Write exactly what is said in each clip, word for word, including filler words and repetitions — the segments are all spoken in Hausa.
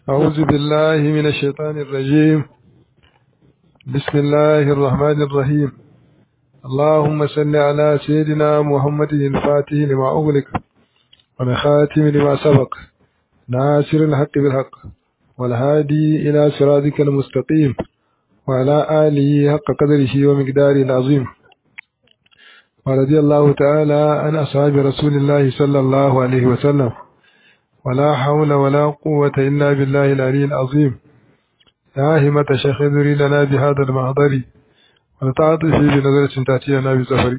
أعوذ بالله من الشيطان الرجيم. بسم الله الرحمن الرحيم. اللهم صل على سيدنا محمد الفاتح لما أغلق والخاتم لما سبق ناصر الحق بالحق والهادي إلى صراطك المستقيم وعلى آله حق قدره ومقداره العظيم. ورضي الله تعالى عن أصحاب رسول الله صلى الله عليه وسلم، ولا حول ولا قوة إلا بالله العلي العظيم. يا همة شيخ ذري لنا بهذا المحضر ونتعاطف بنظرة تأتي لنا بزفر.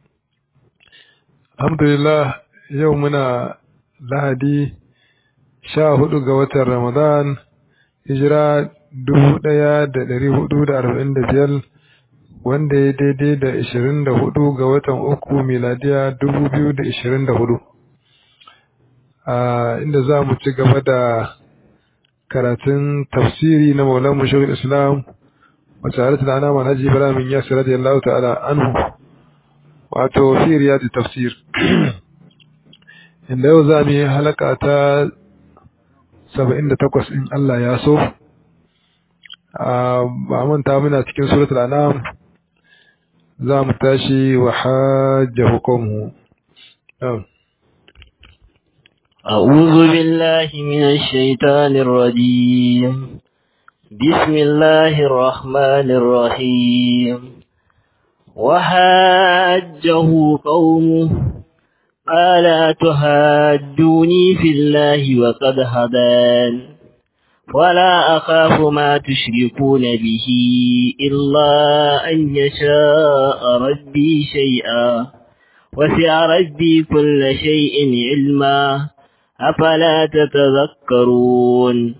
الحمد لله. يومنا لهدي شاهد قوة رمضان هجرة dubu ɗaya da ɗari hudu da arba'in da biyar wanda ya daidai da ishirin da hudu ga watan uku miladiya dubu biyu da ishirin da hudu, inda za mu ci gaba da karatun tafsiri na maulan mushawar islam wacce halittar ana manhaji ibrahim yasir radiyallahu ta'ala anhu, wato fi riyadi tafsir, inda yau za mu yi halaka ta saba'in da takwas in Allah ya so. ba manta muna cikin suratul anam, za mu tashi wa hajjahu qawmuhu. أعوذ بالله من الشيطان الرجيم. بسم الله الرحمن الرحيم. وحاجه قومه قال أتحاجوني في الله وقد هدان ولا أخاف ما تشركون به إلا أن يشاء ربي شيئا وسع ربي كل شيء علما أفلا تتذكرون.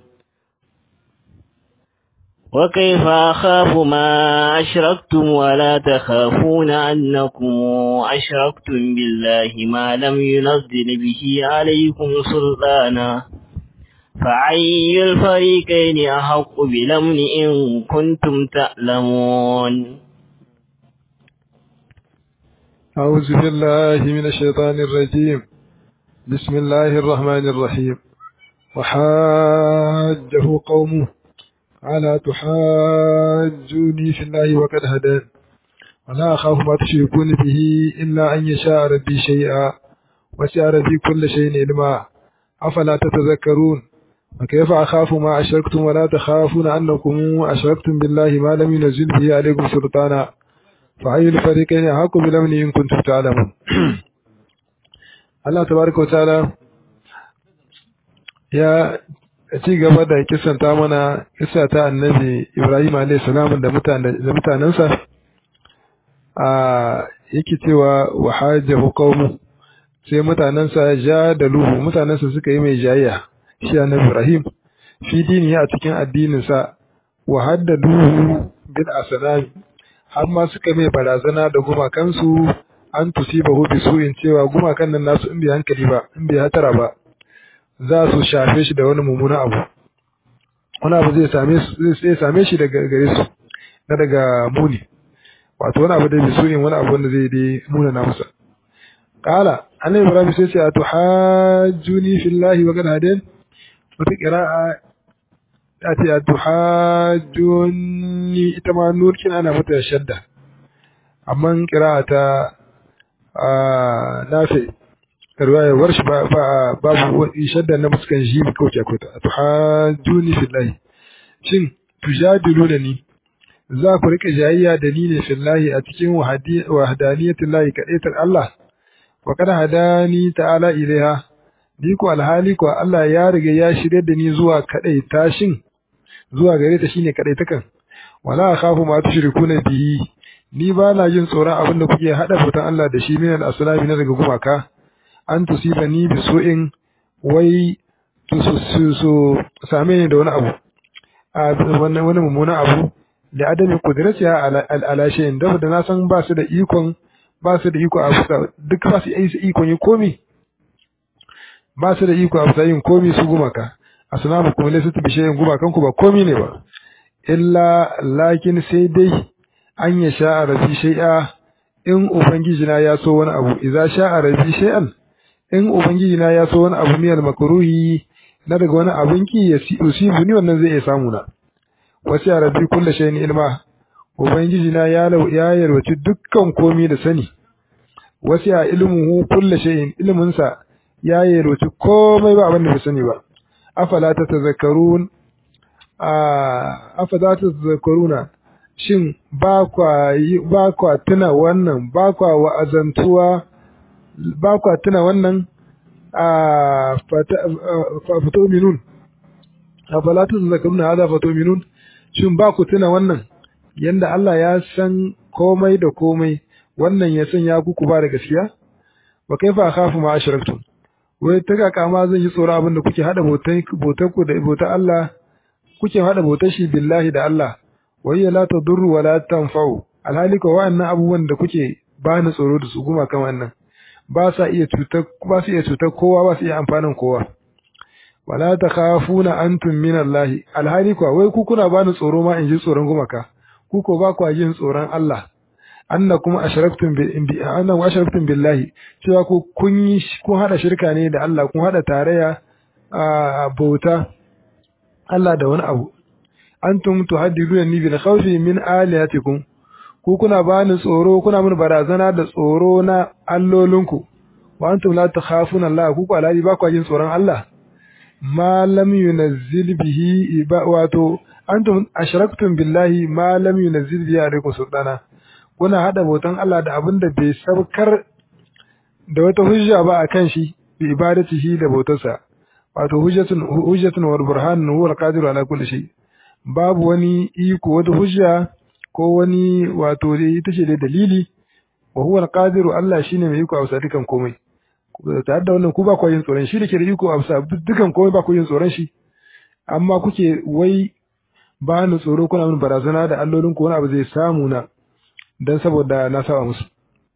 وكيف أخاف ما أشركتم ولا تخافون أنكم أشركتم بالله ما لم ينزل به عليكم سلطانا فأي الفريقين أحق بالأمن إن كنتم تعلمون. أعوذ بالله من الشيطان الرجيم. بسم الله الرحمن الرحيم. وحاجه قومه على تحاجوني في الله وقد هدان ولا أخاف ما تشركون به إلا أن يشاء ربي شيئا وسع ربي كل شيء علما أفلا تتذكرون. وكيف أخاف ما أشركتم ولا تخافون أنكم أشركتم بالله ما لم ينزل به عليكم سلطانا فأي الفريقين أحق بالأمن إن كنتم تعلمون. Allah tabaraka wa ta'ala ya ci gaba da kisanta mana kissa ta annabi Ibrahim alayhi salam da mutanen da mutanansa, a yake cewa wa hajjahu qaumu, sai mutanansa ja da luhu, mutanansa suka yi mai jayya shi annabi Ibrahim fi dini a cikin addinin sa, wa haddaduhu bil asnam, har ma suka mai barazana da gumakansu an tusibahu bi su'in, cewa gumakan nan nasu in bai hankali ba, in bai hatara ba, za su shafe shi da wani mummuna abu, wani abu zai same su zai same shi daga gare su na daga muni, wato wani abu da bi su'in, wani abu wanda zai dai muna na masa. Qala annabi Ibrahim sai ce atuhajjuni fillahi wa qad hadan, wata qira'a ati atuhajjuni ita ma nurkin ana mata shadda, amma qira'a ta nafi riwaya warshi ba babu shadda na muskan shi kawai akwai ta tuhajjuni fillahi. Shin tujadiluna ni, za ku rike jayayya da ni ne fillahi a cikin wahdaniyatul lahi kadaitar Allah, wa kad hadani ta'ala ilaiha, ni ko alhali ko Allah ya riga ya shirye da ni zuwa kadai tashin zuwa gare ta shine kadaitakan. wala akhafu ma tushrikuna bihi, ni ba na jin tsoron abin da kuke hada bautan Allah da shi min al-aslami na daga gumaka, an tusiba ni bi su'in, wai su su same ni da wani abu, a wannan wani mummuna abu, da adami kudratiya ala shay'in, da na san ba su da ikon ba su da iko a duk ba su yi ikon yi komi ba su da iko a yin komi su gumaka. Asnamu kuma laysa bi shay'in, gumakan ku ba komi ne ba, illa lakin sai dai an ya sha rabbi shay'a, in ubangiji na ya so wani abu, idza sha rabbi shay'an, in ubangiji na ya so wani abu miyal makruhi na daga wani abin ki ya usibu ni wannan zai iya samu na wasu ya rabbi kullu shay'in ilma ubangiji na ya ya yarwaci dukkan komai da sani wasu ya ilmuhu kullu shay'in ilmin sa ya yarwaci komai ba abin da bai sani ba afala tatazakkarun a afala tatazakkaruna shin ba kwa ba kwa tuna wannan ba kwa wa'azantuwa ba kwa tuna wannan a fatuminun afala tazakkaruna hada fatuminun shin ba ku tuna wannan yanda Allah ya san komai da komai wannan ya san ya ku ba da gaskiya wa kaifa khafu ma ashraktum wai ta kaka ma zan yi tsoro abinda kuke hada botan botan ku da botan Allah kuke hada botan shi billahi da Allah wai la tadurru wa la tanfa'u alhali ko wa'annan abubuwan da kuke ba ni tsoro da su kuma kan wannan ba sa iya cutar ba su iya cutar kowa ba su iya amfanin kowa wala takhafuna antum min Allah alhali ko wai ku kuna ba ni tsoro ma in ji tsoron gumaka ku ko ba ku jin tsoron Allah annakum ashraktum bi annakum ashraktum billahi cewa ku kun yi kun hada shirka ne da Allah kun hada tarayya a bauta Allah da wani abu antum tuhaddiduna ni bil khawfi min alihatikum ku kuna bani tsoro kuna mun barazana da tsoro na allolinku wa antum la takhafuna Allah ku ko alhali ba ku jin tsoron Allah ma lam yunazzil bihi wato antum ashraktum billahi ma lam yunazzil bihi alaikum sultana kuna hada bautan Allah da abin da bai sabkar da wata hujja ba akan shi bi ibadatihi da bautarsa wato hujjatun hujjatun wal burhan huwa al-qadir ala kulli shay babu wani iko wata hujja ko wani wato ita ce da dalili wa huwa al-qadir Allah shine mai iko a wasa dukan komai tare da wannan ku ba ku yin tsoron shi da ke da iko a wasa dukan komai ba ku yin tsoron shi amma kuke wai ba ni tsoro kuna min barazana da allolin ku wani abu zai samu na dan saboda na saba musu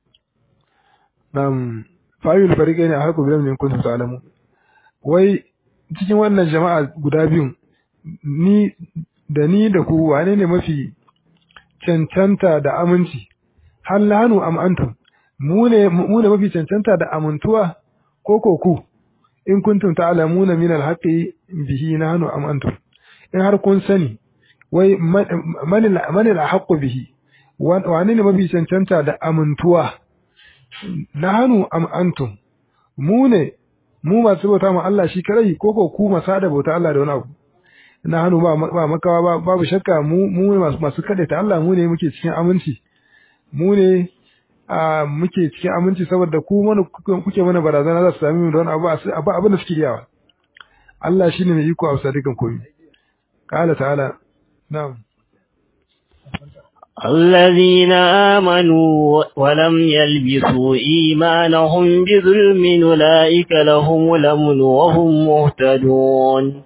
nam fa'il fariqaini a harku bilam ne kun ta'lamu wai cikin wannan jama'a guda biyun ni da ni da ku wane ne mafi cancanta da aminci hal lanu am antum mu ne mu ne mafi cancanta da amintuwa ko ko ku in kuntum ta'lamuna min al-haqqi bihi nahnu am antum in har kun sani wai man al-haqqu bihi wane ne mafi cancanta da amintuwa nahnu am antum mu ne mu masu bauta ma Allah shi kadai ko ko ku masu da bauta Allah da wani abu nahnu ba ba makawa babu shakka mu mu masu masu ta Allah mu ne muke cikin aminci mu ne a muke cikin aminci saboda ku mana kuke mana barazana za su sami mu da wani abu abu abin da suke yawa Allah shine mai iko a sadikan komai qala ta'ala na'am الذين آمنوا ولم يلبسوا إيمانهم بظلم أولئك لهم الأمن وهم مهتدون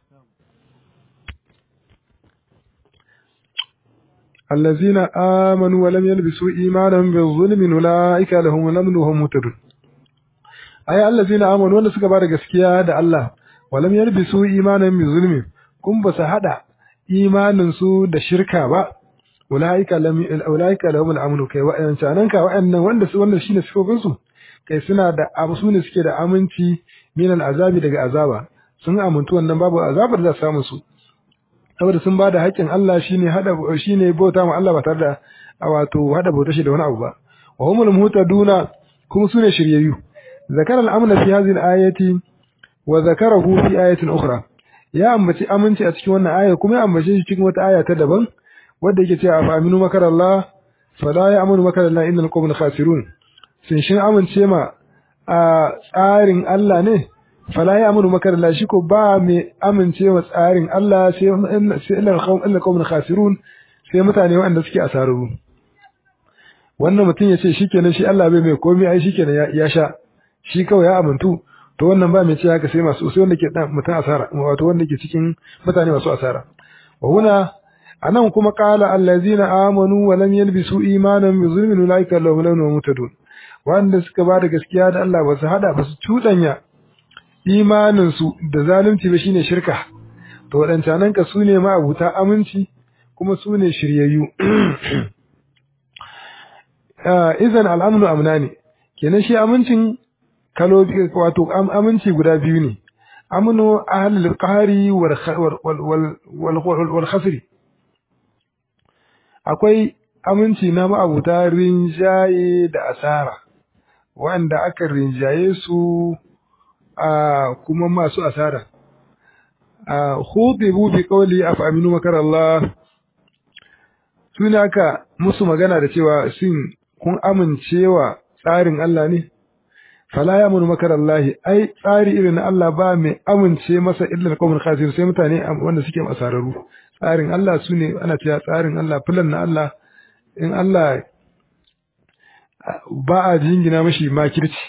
الذين آمنوا ولم يلبسوا إيمانهم بالظلم أولئك لهم الأمن وهم مهتدون أي الذين آمنوا wanda suka bada gaskiya da Allah walam yalbisu imanan bi zulmi kun ba su hada imanin su da shirka ba ulaika lam ulaika lahum al-amnu kai wa'annan ka wa'annan wanda su wannan shine sifofin su kai suna da su ne suke da aminci min al-azabi daga azaba sun amintu wannan babu azabar da za su samu su saboda sun bada haƙƙin Allah shine hada shine bauta ma Allah ba tare da wato hada bauta shi da wani abu ba wa humul muhtaduna kuma su ne shiryayyu zakara al-amna fi hadhihi al-ayati wa zakarahu fi ayatin ukhra ya ambaci aminci a cikin wannan aya kuma ya ambace shi cikin wata aya ta daban wanda yake cewa fa aminu makar Allah fa la ya'munu makar Allah innal qawmul khasirun sun shin amince ma a tsarin Allah ne fa la ya'munu makar Allah shi ko ba mai amince wa tsarin Allah sai sai innal qawmul khasirun sai mutane wanda suke asararu wannan mutum yace shikenan shi Allah bai mai komai ai shikenan ya sha shi kawai ya amintu to wannan ba mai ce haka sai masu sai wanda ke dan mutum asara wato wanda ke cikin mutane masu asara wa huna anan kuma qala allazina amanu wa lam yalbisu imanan bi zulmin ulaika lahum al-amnu mutadun wanda suka bada gaskiya da Allah ba su hada ba su cudanya imanin su da zalunci ba shine shirka to wadancan ka sune ma abuta aminci kuma sune shiryayyu idan al-amnu amnani kenan shi amincin kalo wato aminci guda biyu ne amnu ahlul qahri wal wal wal wal khasri akwai aminci na ma'abuta rinjaye da asara wanda aka rinjaye su a kuma masu asara a khudibu bi qawli afaminu makar Allah tuna aka musu magana da cewa shin kun amincewa tsarin Allah ne fala yamunu makar Allah ai tsari irin na Allah ba mai amince masa illa qawmul khasir sai mutane wanda suke asararu tsarin Allah sune ana cewa tsarin Allah filan na Allah in Allah ba a jingina mashi makirci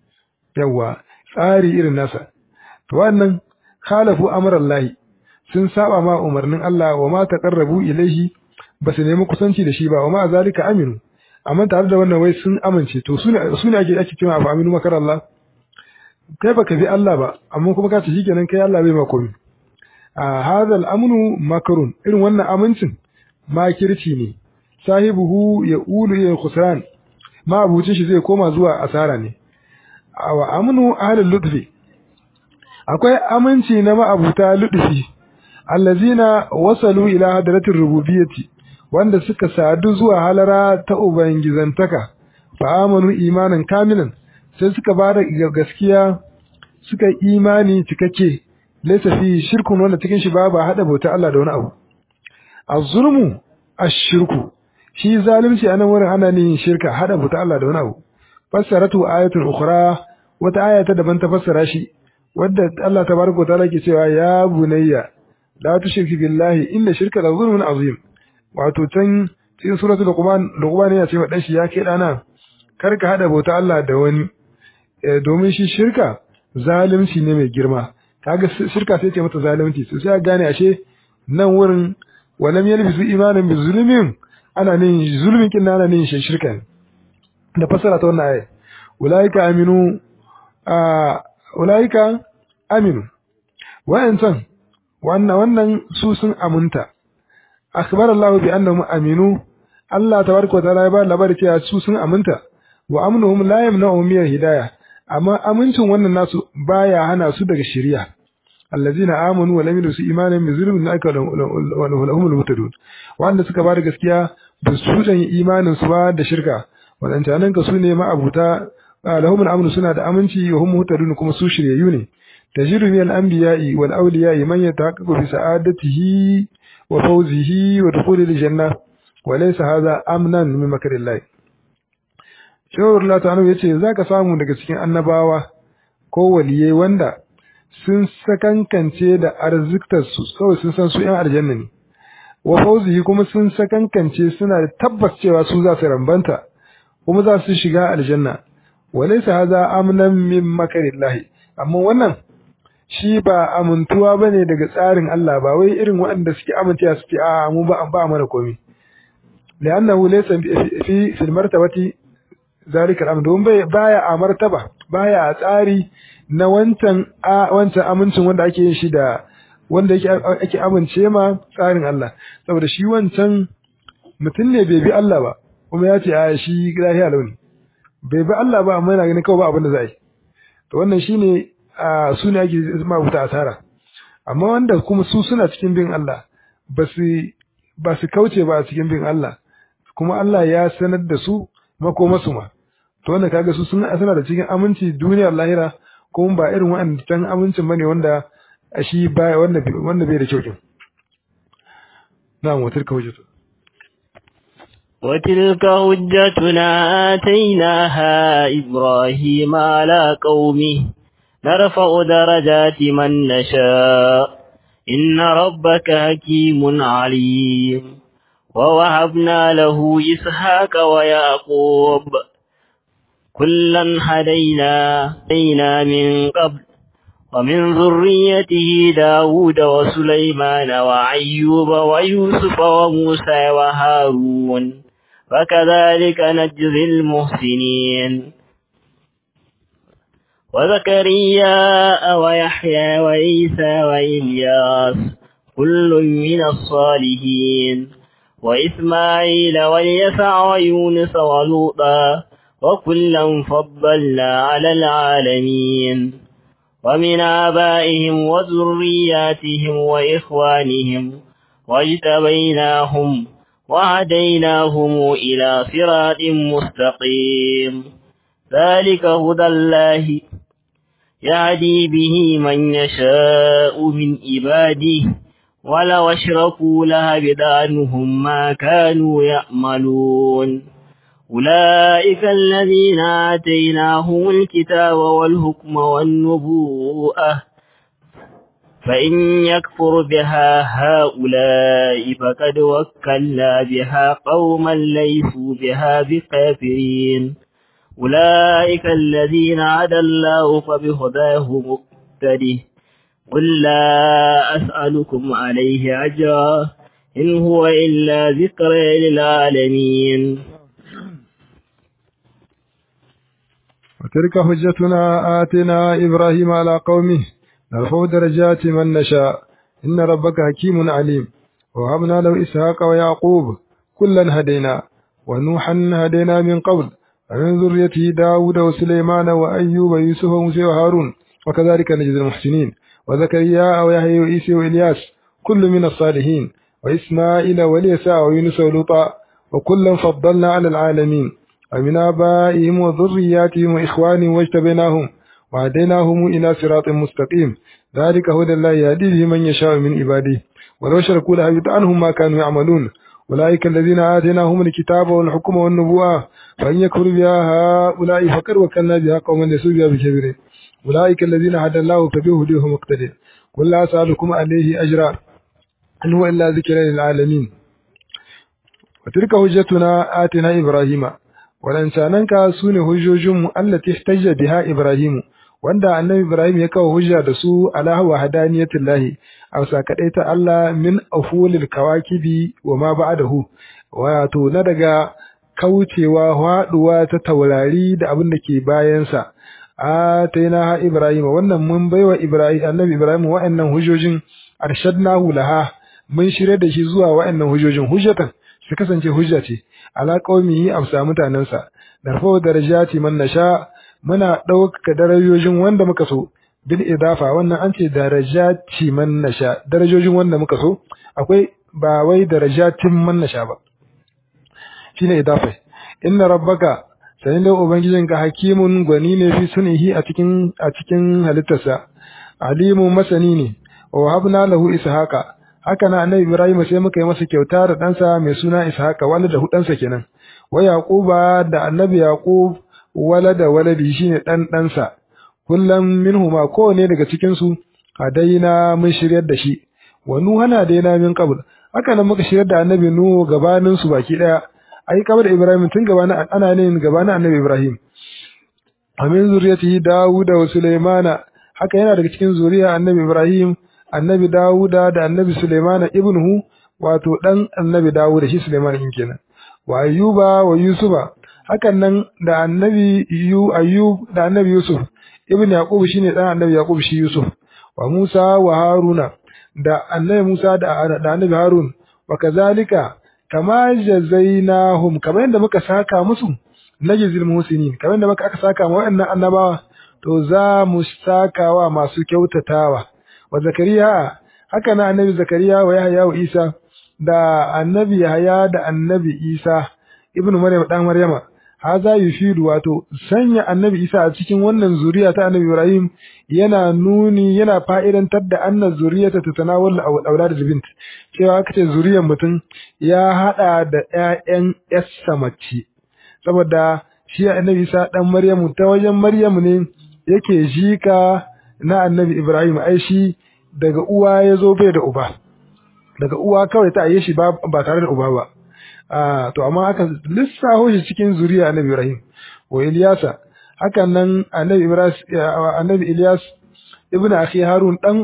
yawa tsari irin nasa to wannan khalafu amrallahi sun saba ma umarnin Allah wa ma taqarrabu ilaihi basu nemi kusanci da shi ba wa ma zalika aminu amma tare da wannan wai sun amince to sune sune ake ake cewa fa aminu makar Allah kai baka bi Allah ba amma kuma ka ce shikenan kai Allah bai ma komai a hadal amnu makarun irin wannan amincin makirci ne sahibuhu ya ulu ya khusran ma abucin shi zai koma zuwa asara ne wa amnu ahlul lutfi akwai aminci na ma'abuta lutfi allazina wasalu ila hadratir rububiyyati wanda suka sadu zuwa halara ta ubangizantaka fa amanu imanan kamilan sai suka bada gaskiya suka imani cikakke laysa fi shirkun wanda cikin shi ba ba hada bauta Allah da wani abu az-zulmu ash-shirku shi zalunci anan wurin ana ne shirka hada bauta Allah da wani abu fassaratu ayatul ukhra wata aya ta daban ta fassara shi wadda Allah tabaraka ta'ala ke cewa ya bunayya la tushrik billahi inna shirka la zulmun azim wato can cikin suratul luqman luqman ya ce wa dan shi ya kai dana kar ka hada bauta Allah da wani domin shi shirka zalunci ne mai girma kaga shirka sai ce mata zalunci sai sai gane ashe nan wurin walam yalbisu imanan bi zulmin ana ne zulmin kin ana ne shi shirka da fasara ta wannan aya ulaika aminu a ulaika aminu wa'antan wannan wannan su sun aminta akhbar Allah bi annahum aminu Allah tabaraka wa ta'ala ya ba labari cewa su sun aminta wa amnuhum la yamna'u min hidayah amma amincin wannan nasu baya hana su daga shari'a allazina amanu wa lam yusu imanan bi zulmin aka wa lahum al-mutadun wanda suka bada gaskiya ba su dan imanin su ba da shirka wadannan ka sune ma abuta lahum al-amnu suna da aminci wa hum mutadun kuma su shiryayyu ne tajiru min al-anbiya'i wal awliya'i man yatahaqqaqu bi sa'adatihi wa fawzihi wa dukhuli al-janna wa laysa hadha amnan min makrillah shawar Allah ta'ala yace zaka samu daga cikin annabawa ko waliyai wanda sun sakankance da arziktar su kawai sun san su yan aljanna ne wa fawzihi kuma sun sakankance suna da tabbas cewa su za su rambanta kuma za su shiga aljanna walaysa hadha amnan min makarillahi amma wannan shi ba amintuwa bane daga tsarin Allah ba wai irin waɗanda suke amincewa suke a mu ba ba mana komai li'annahu laysa fi fi martabati zalika al-amr don baya a martaba baya a tsari na wancan wancan amincin wanda ake yin shi da wanda yake ake amince ma tsarin Allah saboda shi wancan mutum ne bai bi Allah ba kuma ya ce a shi lahiya launi bai bi Allah ba amma yana ganin kawai ba abin da za yi to wannan shine a suna ake ma buta asara amma wanda kuma su suna cikin bin Allah ba su ba su kauce ba a cikin bin Allah kuma Allah ya sanar da su makomasu ma to wannan kaga su suna suna da cikin aminci duniyar lahira kuma ba irin wa'annan amincin bane wanda shi ba wanda wanda bai da kyau kin na'am wa tilka hujjatu وتلك حجتنا آتيناها إبراهيم على قومه نرفع درجات من نشاء إن ربك حكيم عليم ووهبنا له إسحاق ويعقوب كلا هدينا هدينا من قبل ومن ذريته داود وسليمان وأيوب ويوسف وموسى وهارون وكذلك نجزي المحسنين وزكريا ويحيى وعيسى وإلياس كل من الصالحين وإسماعيل واليسع ويونس ولوطا وكلا فضلنا على العالمين ومن آبائهم وذرياتهم وإخوانهم واجتبيناهم وهديناهم إلى صراط مستقيم ذلك هدى الله يهدي به من يشاء من عباده ولو أشركوا لهبط عنهم ما كانوا يعملون أولئك الذين آتيناهم الكتاب والحكم والنبوءة فإن يكفر بها هؤلاء فقد وكلنا بها قوما ليسوا بها بكافرين أولئك الذين هدى الله فبهداه مقتده قل لا أسألكم عليه أجرا إن هو إلا ذكر للعالمين. وتلك حجتنا آتنا إبراهيم على قومه نرفع درجات من نشاء إن ربك حكيم عليم ووهبنا له إسحاق ويعقوب كلا هدينا ونوحا هدينا من قبل ومن ذريته داود وسليمان وأيوب ويوسف وموسى وهارون وكذلك نجزي المحسنين وزكريا ويحيى وعيسى وإلياس كل من الصالحين وإسماعيل واليسع ويونس ولوطا وكلا فضلنا على العالمين ومن آبائهم وذرياتهم وإخوانهم واجتبيناهم وهديناهم إلى صراط مستقيم ذلك هدى الله يهدي به من يشاء من عباده ولو شركوا لهبط عنهم ما كانوا يعملون أولئك الذين آتيناهم الكتاب والحكم والنبوءة فإن يكفر بها هؤلاء فقد وكلنا بها قوما ليسوا بها بكافرين أولئك الذين هدى الله فبهداه مقتدر قل لا أسألكم عليه أجرا إن هو إلا ذكر للعالمين. وتلك حجتنا آتنا إبراهيم waɗancananka su ne hujjojinmu allati ihtajja biha Ibrahim wanda annabi Ibrahim ya kawo hujja da su ala wa hadaniyatullahi aw sakadaita Allah min afulil kawakibi wa ma ba'dahu wato na daga kaucewa haduwa ta taurari da abin da ke bayan sa ataina Ibrahim wannan mun baiwa Ibrahim annabi Ibrahim wa'annan hujjojin arshadnahu laha mun shirye da shi zuwa wa'annan hujjojin hujjatan su kasance hujja ce ala qaumihi amsa mutanansa darfo darajati man nasha muna dauka darajojin wanda muka so bil idafa wannan an ce darajati man nasha darajojin wanda muka so akwai ba wai darajatin man nasha ba shine idafa inna rabbaka sanin da ubangijinka hakimun gwani ne fi sunihi a cikin a cikin halittarsa alimu masani ne wa habna lahu ishaqa haka na annabi Ibrahim sai muka yi masa kyauta da ɗansa mai suna Ishaqa wanda da hudansa kenan wa Yaquba da annabi Yaqub walada waladi shine dan ɗansa kullum minhuma ko ne daga cikin su hadaina mun shiryar da shi wa nuhana daina min qabl haka nan muka shiryar da annabi Nuhu gabanin su baki daya ai kabar Ibrahim tun gabanin ana ne gabanin annabi Ibrahim amin zuriyati Dawuda wa Sulaimana haka yana daga cikin zuriya annabi Ibrahim annabi Dawuda da annabi Sulaimana ibnuhu wato dan annabi Dawuda shi Sulaiman din kenan wa Ayyuba wa Yusufa hakan nan da annabi Yu Ayyub da annabi Yusuf ibn Yaqub shine dan annabi Yaqub shi Yusuf wa Musa wa Haruna da annabi Musa da da annabi Harun wa kazalika kama jazainahum kamar yadda muka saka musu najzil muhsinin kamar yadda muka aka saka ma waɗannan annabawa to za mu saka wa masu kyautatawa wa Zakariya haka na annabi Zakariya wa Yahya wa Isa da annabi Yahya da annabi Isa ibnu Maryam dan Maryama haza yufidu wato sanya annabi Isa a cikin wannan zuriya ta annabi Ibrahim yana nuni yana fa'idantar da annan zuriyata ta tanawul aulad bint cewa aka ce zuriyar mutum ya hada da ƴaƴan yassa mace saboda shi annabi Isa dan Maryamu ta wajen Maryamu ne yake jika na annabi Ibrahim ai shi daga uwa yazo bai da uba daga uwa kawai ta aye shi ba ba tare da uba ba ah to amma aka lissaho shi cikin zuriya annabi Ibrahim wa Ilyasa hakan nan annabi Ibrahim annabi Ilyas ibnu akhi Harun dan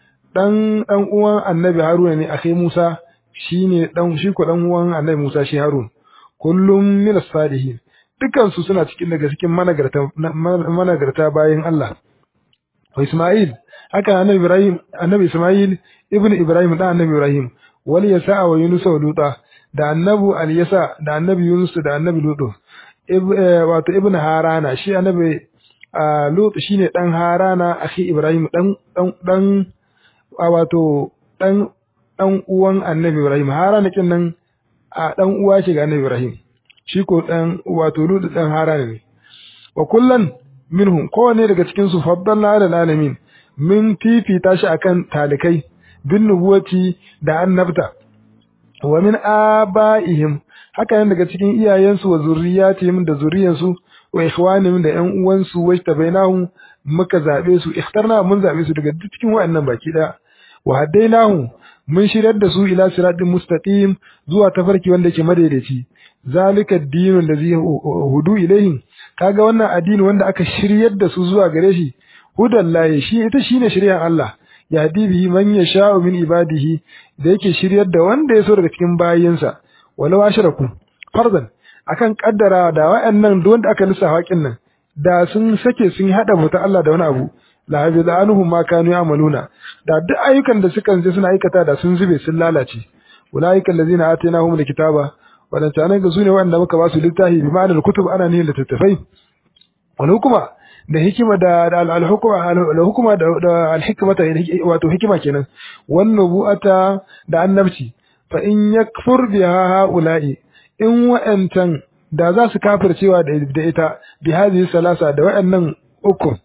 dan dan uwan annabi Harun ne akhi Musa shine dan shi ko dan uwan annabi Musa shi Harun kullum min as-salihin dukan su suna cikin daga cikin managarta managarta bayin Allah wa Isma'il haka annabi Ibrahim annabi Isma'il ibnu Ibrahim da annabi Ibrahim wal yasa wa Yunus wa Luta da annabi al-yasa da annabi Yunus da annabi Lutu wato ibnu Harana shi annabi Lut shine dan Harana akhi Ibrahim dan dan dan wato dan dan uwan Annabi Ibrahim. Harana kin nan a dan uwa ce ga Annabi Ibrahim, shi ko dan wato Lut dan Harana ne. Wa kullan minhum kowane daga cikin su faddalna ala alamin, min fifita shi akan talikai bin nubuwati da annabta. Wa min abaihim haka nan daga cikin iyayensu wa zurriyatihim da zuriyansu wa ikhwanihim da ƴan uwansu wa tabainahum muka zabe su, ikhtarna mun zabe su daga cikin wayannan baki da wa hadainahum mun shirar da su ila siratin mustaqim zuwa tafarki wanda yake madaidaici. Zalika ad-dinu allazi hudu ilayhi, kaga wannan addini wanda aka shiryar da su zuwa gare shi, hudallahi shi ita shine shiryan Allah, yahdi bihi man yasha'u min ibadihi, da yake shiryar da wanda ya so daga cikin bayinsa. Walau ashraku farzan akan kaddara da wayannan duk wanda aka lissa haƙin nan da sun sake sun hada muta Allah da wani abu, la habida anhum ma kanu ya'maluna, da duk ayyukan da suka je suna aikata da sun zube sun lalace. Ulaika allazina atainahum alkitaba, wadannan ga sune wanda muka ba su littafi bi ma'anar kutub ana ne littattafai. Wal hukuma da hikima da al-hukuma al-hukuma da al-hikmata wato hikima kenan, wan nubu'ata da annabci. Fa in yakfur biha haula'i, in wa'antan da za su kafircewa da ita bi hadhihi salasa da wa'annan uku,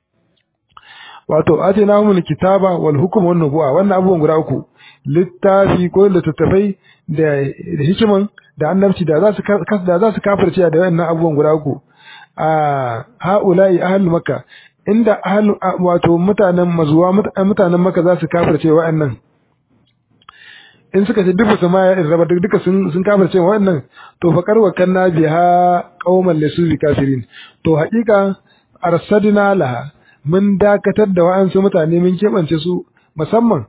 wato atinahumul kitaba wal hukma wan nubuwa, wannan abubuwan guda uku, littafi ko littattafai da hikiman da annabci, da za su da za su kafircewa da wa'annan abubuwan guda uku. A haula'i ahlul makka, inda ahlu wato mutanen mazuwa mutanen makka za su kafircewa wa'annan, in suka ce duk su ma ya raba duka sun sun kafirce wannan, to fa karwa kanna biha qauman lasu bi kafirin, to haƙiƙa arsadna laha mun dakatar da wa'ansu mutane mun kebance su musamman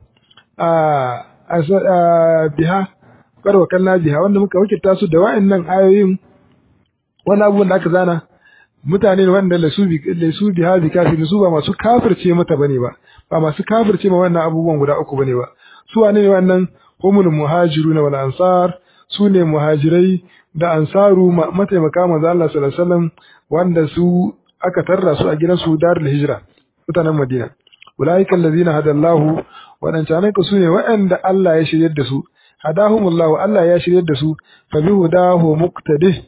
a biha karwa kanna biha, wanda muka wakilta su da wa'annan ayoyin wannan abubuwan da aka zana, mutane ne wanda lasu bi lasu biha bi kafirin, su ba masu kafirce mata bane ba ba masu kafirce ma wannan abubuwan guda uku bane ba. Su wane ne wannan? humul muhajiruna wal ansar, sune muhajirai da ansaru mataimaka manzo Allah sallallahu alaihi wasallam, wanda su aka tarra su a gidan su darul hijra mutanen Madina. Ulaika allazina hadallahu, wadancan ka sune waɗanda Allah ya shiryar da su, hadahumullahu, Allah ya shiryar da su, fa bi hudahu muqtadi,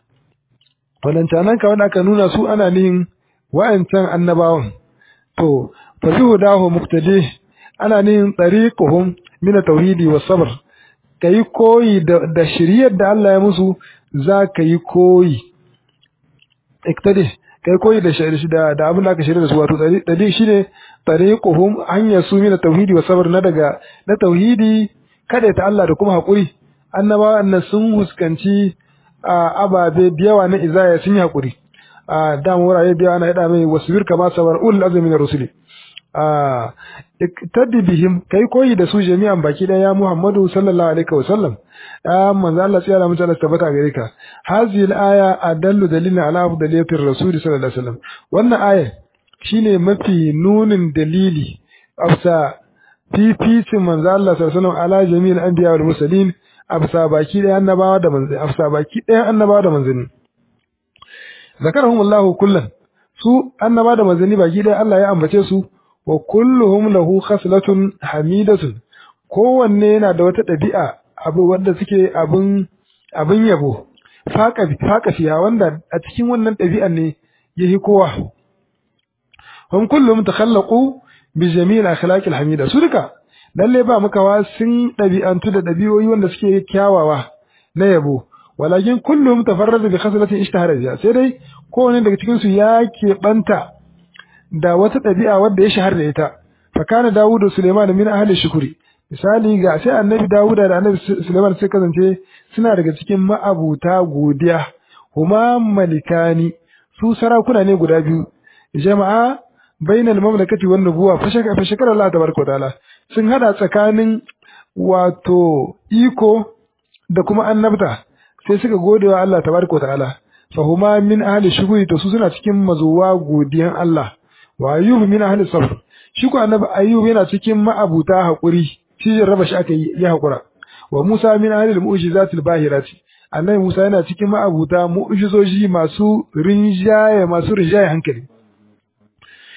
wadancan ka wanda aka nuna su ana nihin wa'ancan annabawan, to fa bi hudahu muqtadi ana nihin tariquhum min tauhidi was sabr, kai koyi da, da shiriyar da Allah ya musu, za ka yi koyi iktadi kai koyi da da, da abin da aka shirya da su, wato dadi shine tariquhum hanya su min tauhidi was sabr, na daga na tauhidi kada ta Allah da kuma hakuri. Annabawa annan sun huskanci ababe biyawa na izaya sun yi hakuri, da mu wuraye biya ana hada mai wasbir kama sabar ul azmi min rusuli. Ah, iktadi bihim kai koyi da su jami'an baki da ya Muhammadu sallallahu alaihi wa sallam. Ya manzo Allah sai Allah mutala tabbata gare ka. Hazihi al-aya adallu dalilin ala afdaliyatir rasul sallallahu alaihi wa sallam. Wannan aya shine mafi nunin dalili afsa fificin manzo Allah sallallahu alaihi wa sallam ala jami'il anbiya wal mursalin, afsa baki da annabawa da manzanni, afsa baki da annabawa da manzanni. Zakarahumullahu kullan, su annaba da manzanni baki da Allah ya ambace su, wa kulluhum lahu khaslatun hamidatun, kowanne yana da wata ɗabi'a abu wanda suke abin abin yabo, faqa faqa fiha, wanda a cikin wannan ɗabi'an ne yahi kowa. hum kulluhum takhallaqu bi jami'il akhlaqil hamida, su duka lalle ba makawa sun ɗabi'antu da ɗabi'o'i wanda suke kyawawa na yabo, walakin kullum tafarrada bi khaslatin ishtahara biha, sai dai kowanne daga cikin su ya keɓanta da wata ɗabi'a wadda ya shahara da ita. Fa kana Dawud da Sulaiman min ahli shukri, misali ga sai annabi Dawud da annabi Sulaiman sai kasance suna daga cikin ma'abuta godiya. Huma malikani, su sarakuna ne guda biyu, jama'a bainal mamlakati wan nubuwa, fa shakara fa shakara Allah tabaraka wa ta'ala, sun hada tsakanin wato iko da kuma annabta, sai suka gode wa Allah tabaraka wa ta'ala. Fa huma min ahli shukri, to su suna cikin mazuwa godiyan Allah. Wa ayyub min ahli sabr, shi ko annabi ayyub yana cikin ma'abuta hakuri, shi raba shi aka yi ya hakura. Wa Musa min ahli al-mu'jizatil bahirati, annabi Musa yana cikin ma'abuta mu'jizoji masu rinjaye masu rinjaye hankali.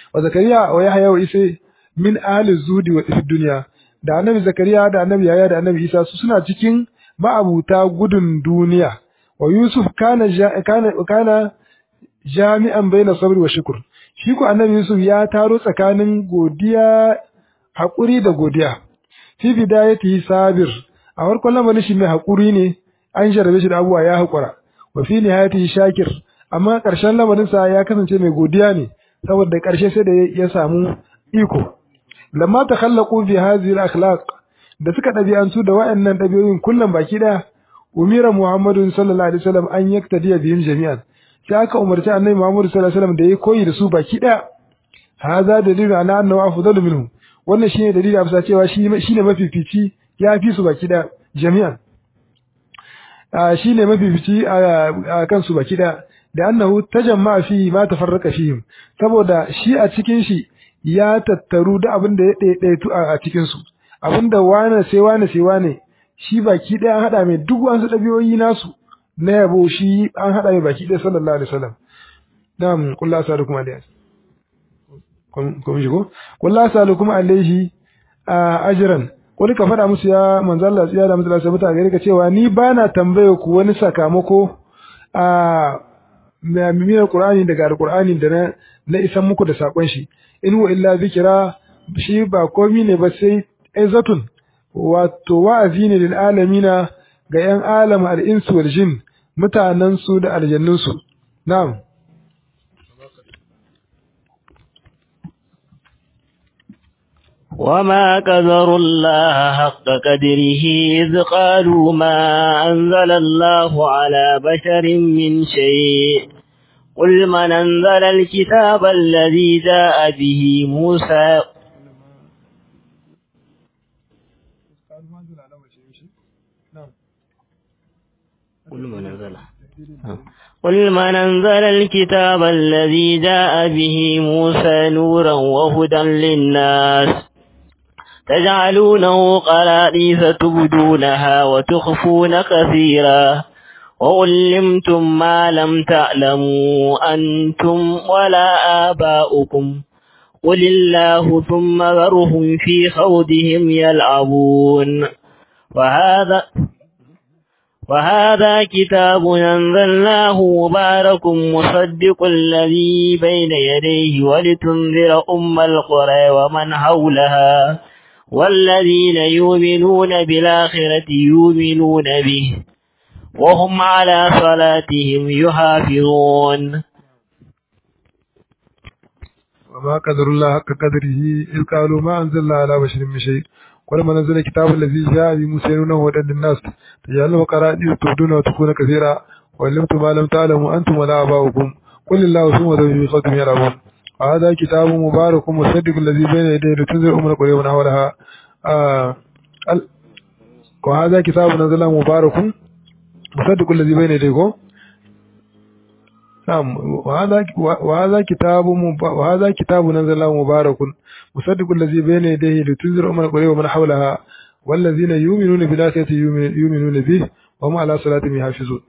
wa zakariya wa yahya wa isa min ahli zudi wa fi dunya da annabi zakariya da annabi yahya da annabi isa su suna cikin ma'abuta gudun duniya wa yusuf kana kana kana jami'an baina sabr wa shukr shi ko annabi yusuf ya taro tsakanin godiya hakuri da godiya fi bidayati sabir a farkon lamarin shi mai hakuri ne an jarabe shi da abuwa ya hakura wa fi nihayati shakir amma karshen lamarin sa ya kasance mai godiya ne saboda karshe sai da ya samu iko lamma takhallaqu bi hadhihi al-akhlaq da suka dabi'antu da wayannan dabi'oyin kullum baki daya umira muhammadun sallallahu alaihi wasallam an yaktadiya bihim jami'an sai aka umarci annabi muhammad sallallahu alaihi wasallam da ya koyi da su baki daya hadha dalilu ala annahu afdalu minhum wannan shine dalili a bisa cewa shi shine mafifici ya fi su baki daya jami'an shine mafifici a kan su baki daya da annahu tajamma fi ma tafarraqa fihim saboda shi a cikin shi ya tattaru da abin da ya daidaitu a cikin su abinda wane sai wane sai wane shi baki ɗaya an haɗa mai duk wasu ɗabi'o'i nasu na yabo shi an haɗa mai baki ɗaya sallallahu alaihi wasallam na'am kullu asalukum alaihi kun shigo kullu asalukum alaihi ajran ko ka faɗa musu ya manzo Allah tsiya da musu sai mutane gare ka cewa ni bana tambaye ku wani sakamako a mimiyar Qur'ani daga Al-Qur'ani da na na isan muku da sakon shi in huwa illa zikra shi ba komai ne ba sai izatun wato wa'azi ne lil alamina ga yan alam al insu wal jin mutanen su da aljannun su na'am وما قدر الله حق قدره إذ قالوا ما أنزل الله على بشر من شيء قل من أنزل الكتاب الذي جاء به موسى قل من أنزل قل من أنزل الكتاب الذي جاء به موسى نورا وهدى للناس تجعلونه قراريس تبدونها وتخفون كثيرا وعلمتم ما لم تعلموا أنتم ولا آباؤكم قل الله ثم ذرهم في خوضهم يلعبون وهذا وهذا كتاب أنزلناه مبارك مصدق الذي بين يديه ولتنذر أم القرى ومن حولها والذين يؤمنون بالآخرة يؤمنون به وهم على صلاتهم يحافظون وما قدر الله حق قدره إذ قالوا ما أنزل الله على بشر من شيء ولما نزل الكتاب الذي جاء بموسى نورا وهدى للناس تجعلونه قرائن تبدون وتخفون كثيرا وعلمتم ما لم تعلموا أنتم ولا آباؤكم قل الله ثم ذوي في خوضهم يلعبون وهذا كتاب مبارك مصدق الذي بين يديه لتنذر أم القرى ومن حولها آه وهذا كتاب نزل مبارك مصدق الذي بين يديه نعم وهذا وهذا كتاب وهذا كتاب نزل مبارك مصدق الذي بين يديه لتنذر أم القرى ومن حولها والذين يؤمنون بالآخرة يؤمنون به وهم على صلاتهم يحافظون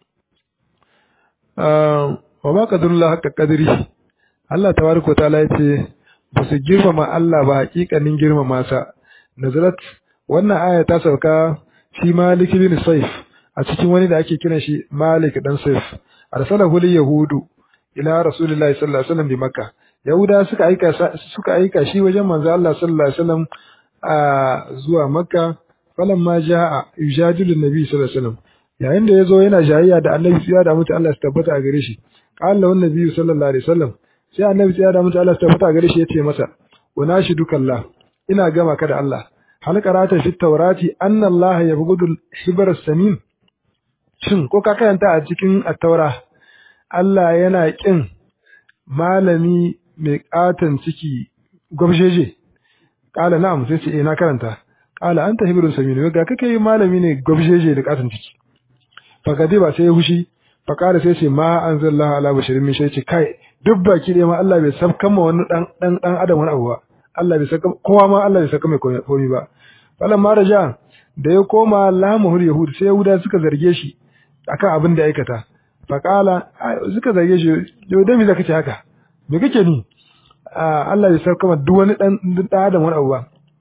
آه وما قدر الله حق قدره Allah tabaraka wa ta'ala yace ba su girmama Allah ba hakikanin girmama sa nazarat wannan aya ta sauka shi Malik bin Saif a cikin wani da ake kiran shi Malik dan Saif arsalahu lil yahudu ila rasulillahi sallallahu alaihi wasallam bi Makka yahuda suka aika suka aika shi wajen manzo Allah sallallahu alaihi wasallam a zuwa Makka falamma jaa yujadilu nabi sallallahu alaihi wasallam yayin da yazo yana jayayya da Annabi sai da mutu Allah ya tabbata a gare shi qala wan nabi sallallahu alaihi wasallam sai Annabi sai da mutu Allah ya tabbata a gare shi yace masa wa nashidukallah ina gama ka da Allah hal qara'ata fi tawrati anna Allah yabghudul hibr as-samin shin ko ka karanta a cikin at-taura Allah yana kin malami mai katan ciki gwabjeje kala na'am sai ce eh na karanta kala anta hibrus samin ga kake malami ne gwabjeje da katan ciki fa kadi ba sai ya hushi fa kala sai ce ma anzalallahu ala basharin min shay'in kai duk baki dai ma Allah bai sabkan ma wani dan dan dan adam wani abu ba Allah bai saka kowa ma Allah bai saka mai komai ba falan ma raja da ya koma lamahur yahud sai yahuda suka zarge shi akan abin da aikata fa kala suka zarge shi da me zaka ce haka me kake ni Allah bai sauka ma duk wani dan dan adam wani abu ba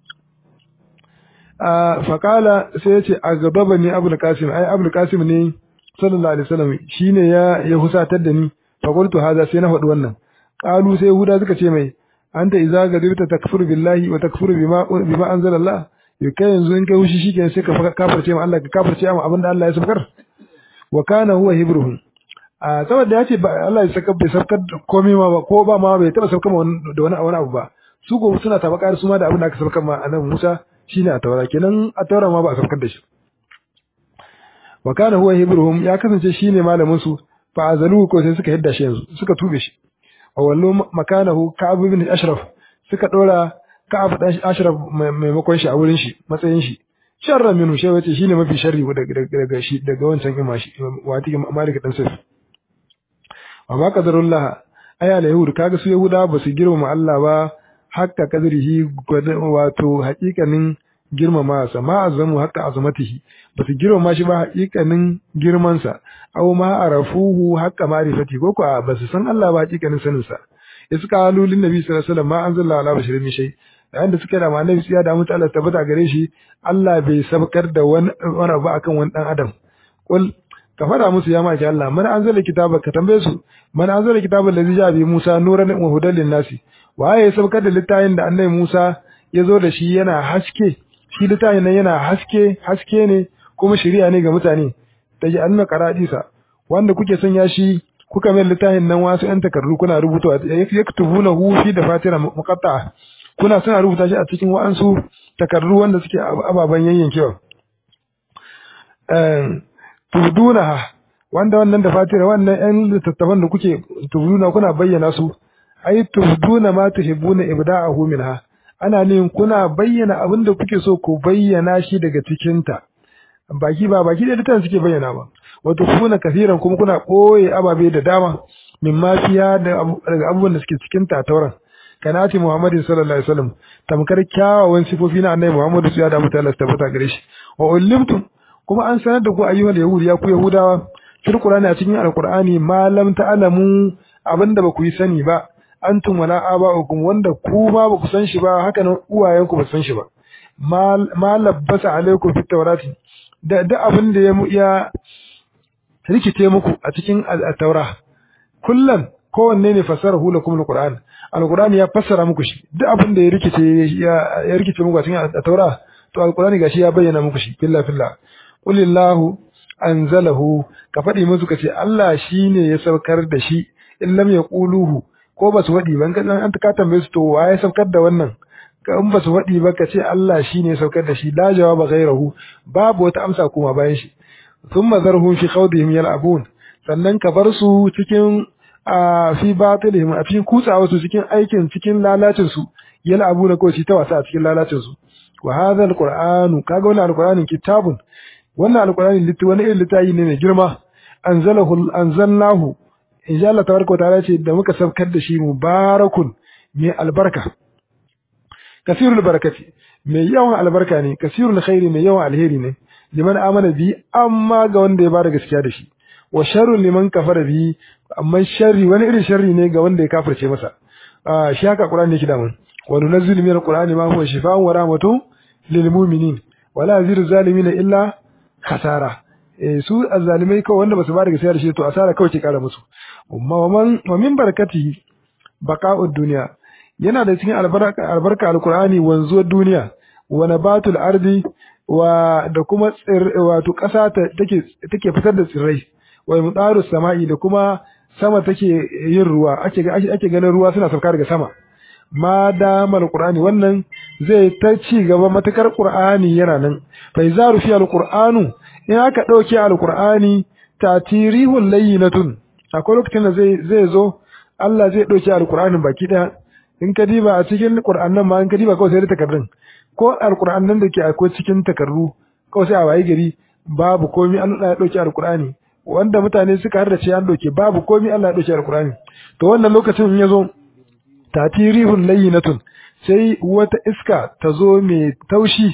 fa kala sai yace agabani abul qasim ai abul qasim ne sallallahu alaihi wasallam shine ya ya husatar da ni fa qultu hada sai na faɗi wannan qalu sai yahuda suka ce mai anta idza gadibta takfuru billahi wa takfuru bima bima anzala Allah kai yanzu in kai hushi shikenan sai ka kafirce ma Allah ka kafirce ma abinda Allah ya sabkar wa kana huwa hibruhum a saboda yace Allah ya saka bai sabkar komai ma ba ko ba ma bai taba sabkar da wani wani abu ba su go suna tabakar su ma da abin da aka sabkar ma annabi Musa shine a taura kenan a taura ma ba a sabkar da shi wa kana huwa hibruhum ya kasance shine malamin su fa azalu ko sai suka hidda shi yanzu suka tube shi wa wallo makanahu Ka'ab ibn Ashraf suka dora Ka'ab dan Ashraf maimakon shi a wurin shi matsayin shi sharra minhu shi wace shine mafi sharri daga daga shi daga wancan imashi wati Malik dan Suf wa ma qadarullah aya la yahud kaga su yahuda ba su girmama Allah ba hakka kadrihi wato hakikanin girmama sa ma azamu hakka azamatihi ba su girmama shi ba hakikanin girman sa aw ma arafuhu hakka ma'rifati ko ko ba su san Allah ba hakikanin sanin sa iska halulin nabi sallallahu alaihi wasallam ma anzalla ala bashirin shay yayin da suke da annabi tsiya da mutu Allah tabbata gare shi Allah bai sabkar da wani wani abu akan wani dan adam kul ka fada musu ya maki Allah man anzala kitaba ka tambaye su man anzala kitaba allazi ja bi Musa nuran wa hudan lin nasi waye sabkar da littafin da annabi Musa ya zo da shi yana haske shi littafin nan yana haske haske ne kuma shari'a ne ga mutane taji anna qaradisa wanda kuke sanya shi kuka mai littafin nan wasu yan takardu kuna rubutawa yaktubunahu fi dafatira muqatta'a kuna suna rubuta shi a cikin wa'ansu takardu wanda suke ababan yayyankewa eh tubdunaha wanda wannan dafatira wannan yan littattafan da kuke tubduna kuna bayyana su ai tubduna ma tuhibbuna ibda'ahu minha ana ne kuna bayyana abin da kuke so ku bayyana shi daga cikin ta baki ba baki da littafin suke bayyana ba wato kuna kafiran kuma kuna koye ababe da dama min mafiya daga abubuwan da suke cikin ta tauran kanati Muhammadin sallallahu alaihi wasallam tamkar kyawawan sifofi na annabi Muhammadu sai da mutala tabbata gare shi wa ulimtum kuma an sanar da ku ayyuhal yahudi ya ku yahudawa fil qur'ani a cikin alqur'ani ma lam ta'lamu abinda ba ku yi sani ba antum wala aba'ukum wanda ku ba ba ku san shi ba haka nan uwayenku ba san shi ba ma labbasa alaikum fit tawrati da da abinda ya ya rikice muku a cikin at-taura kullan kowanne ne fasarahu lakum alquran alqurani ya fassara muku shi duk abin da ya rikice ya rikice muku a cikin at-taura to alqurani gashi ya bayyana muku shi billahi fillah qulillahu anzalahu ka fadi musu kace Allah shine ya saukar da shi in lam yaquluhu ko basu wadi ban kan an ka tambaye su to waye saukar da wannan ka in basu wadi ba kace Allah shine ya saukar da shi la jawaba ghairahu babu wata amsa kuma bayan shi thumma zarhum fi khawdihim yal'abun sannan ka bar su cikin a fi batilihim a cikin kutsawa su cikin aikin cikin lalacin su yal'abuna ko shi ta wasa a cikin lalacin su wa hadha alqur'anu kaga wannan alqur'anin kitabun wannan alqur'anin litti wani irin littafi ne mai girma anzalahu anzalnahu insha Allah tabaraka wa ta'ala ce da muka sabkar da shi mubarakun mai albarka kasirul barakati mai yawan albarka ne kasirul khairi mai yawan alheri ne liman amana bi amma ga wanda ya bada gaskiya da shi wa sharrun liman kafara bi amma sharri wani irin sharri ne ga wanda ya kafirce masa ah shi haka qur'ani yake da mun wa nunzilu min alqur'ani ma huwa shifaa'un wa rahmatun lil mu'minin wa la yazidu zalimin illa khasara eh su azzalimai kawai wanda basu bada gaskiya da shi to asara kawai ke kara musu amma man wa min barakatihi baqa'ud dunya yana da cikin albarka albarka alqur'ani wanzuwar duniya wa nabatul ardi wa da kuma tsir wato kasa take take fitar da tsirrai wa mudaru sama'i da kuma sama take yin ruwa ake ake ganin ruwa suna sauka daga sama ma da mal qur'ani wannan zai ta ci gaba matakar qur'ani yana nan fa izaru fi alqur'anu in aka dauke alqur'ani tatirihul layyinatun akwai lokacin da zai zai zo Allah zai dauke alqur'anin baki daya in ka diba a cikin qur'anin ma in ka diba kawai sai da takardun ko alqur'anin da ke akwai cikin takardu kawai sai a wayi gari babu komai Allah ya dauke alqur'ani wanda mutane suka hardace an doke babu komai Allah ya dauke alqur'ani to wannan lokacin in yazo tatirihul layyinatun sai wata iska ta zo mai taushi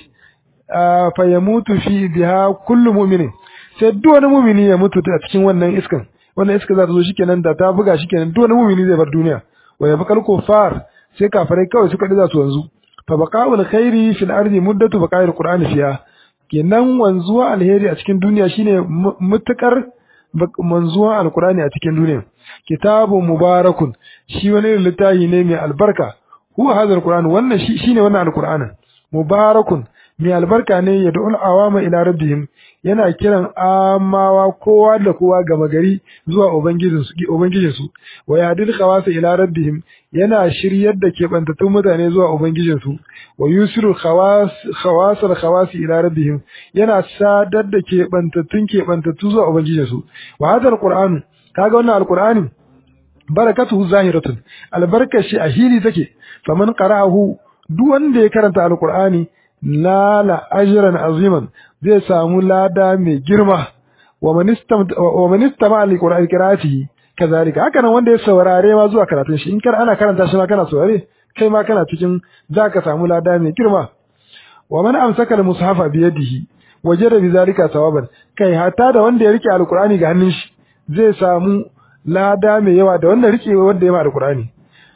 fa yamutu fi biha kullu mu'minin sai duk wani mu'mini ya mutu a cikin wannan iskan wannan iska za ta zo shikenan da ta buga shikenan duk wani mu'mini zai bar duniya wa yabqal kufar sai kafirai kawai suka za su wanzu fa baqa'ul khairi fil ardi muddatu baqa'il qur'ani fiha kenan wanzuwa alheri a cikin duniya shine mutakar manzuwa alqur'ani a cikin duniya kitabu mubarakun shi wani littafi ne mai albarka huwa hadha alqur'an wannan shi shine wannan alqur'ana mubarakun mai albarka ne ya da'ul awama ila rabbihim yana kiran amawa kowa da kowa gama gari zuwa ubangijin su ubangijin su wa yadil khawasa ila rabbihim yana shiryar da kebantattun mutane zuwa ubangijin su wa yusiru khawas khawasal khawasi ila rabbihim yana sadar da kebantattun kebantattu zuwa ubangijin su wa hadal qur'an kaga wannan alqur'ani barakatuhu zahiratun albarkashi a hili take faman qara'ahu duk wanda ya karanta alqur'ani lala ajran aziman zai samu lada mai girma wa man istama li qur'ani qira'atihi kazalika haka nan wanda ya saurare ma zuwa karatun shi in kar ana karanta shi ma kana saurare kai ma kana cikin zaka samu lada mai girma wa man amsaka al mushafa bi yadihi wajada bi zalika sawaban kai hata da wanda ya rike alqur'ani ga hannun shi zai samu lada mai yawa da wanda rike wanda ya ma alqur'ani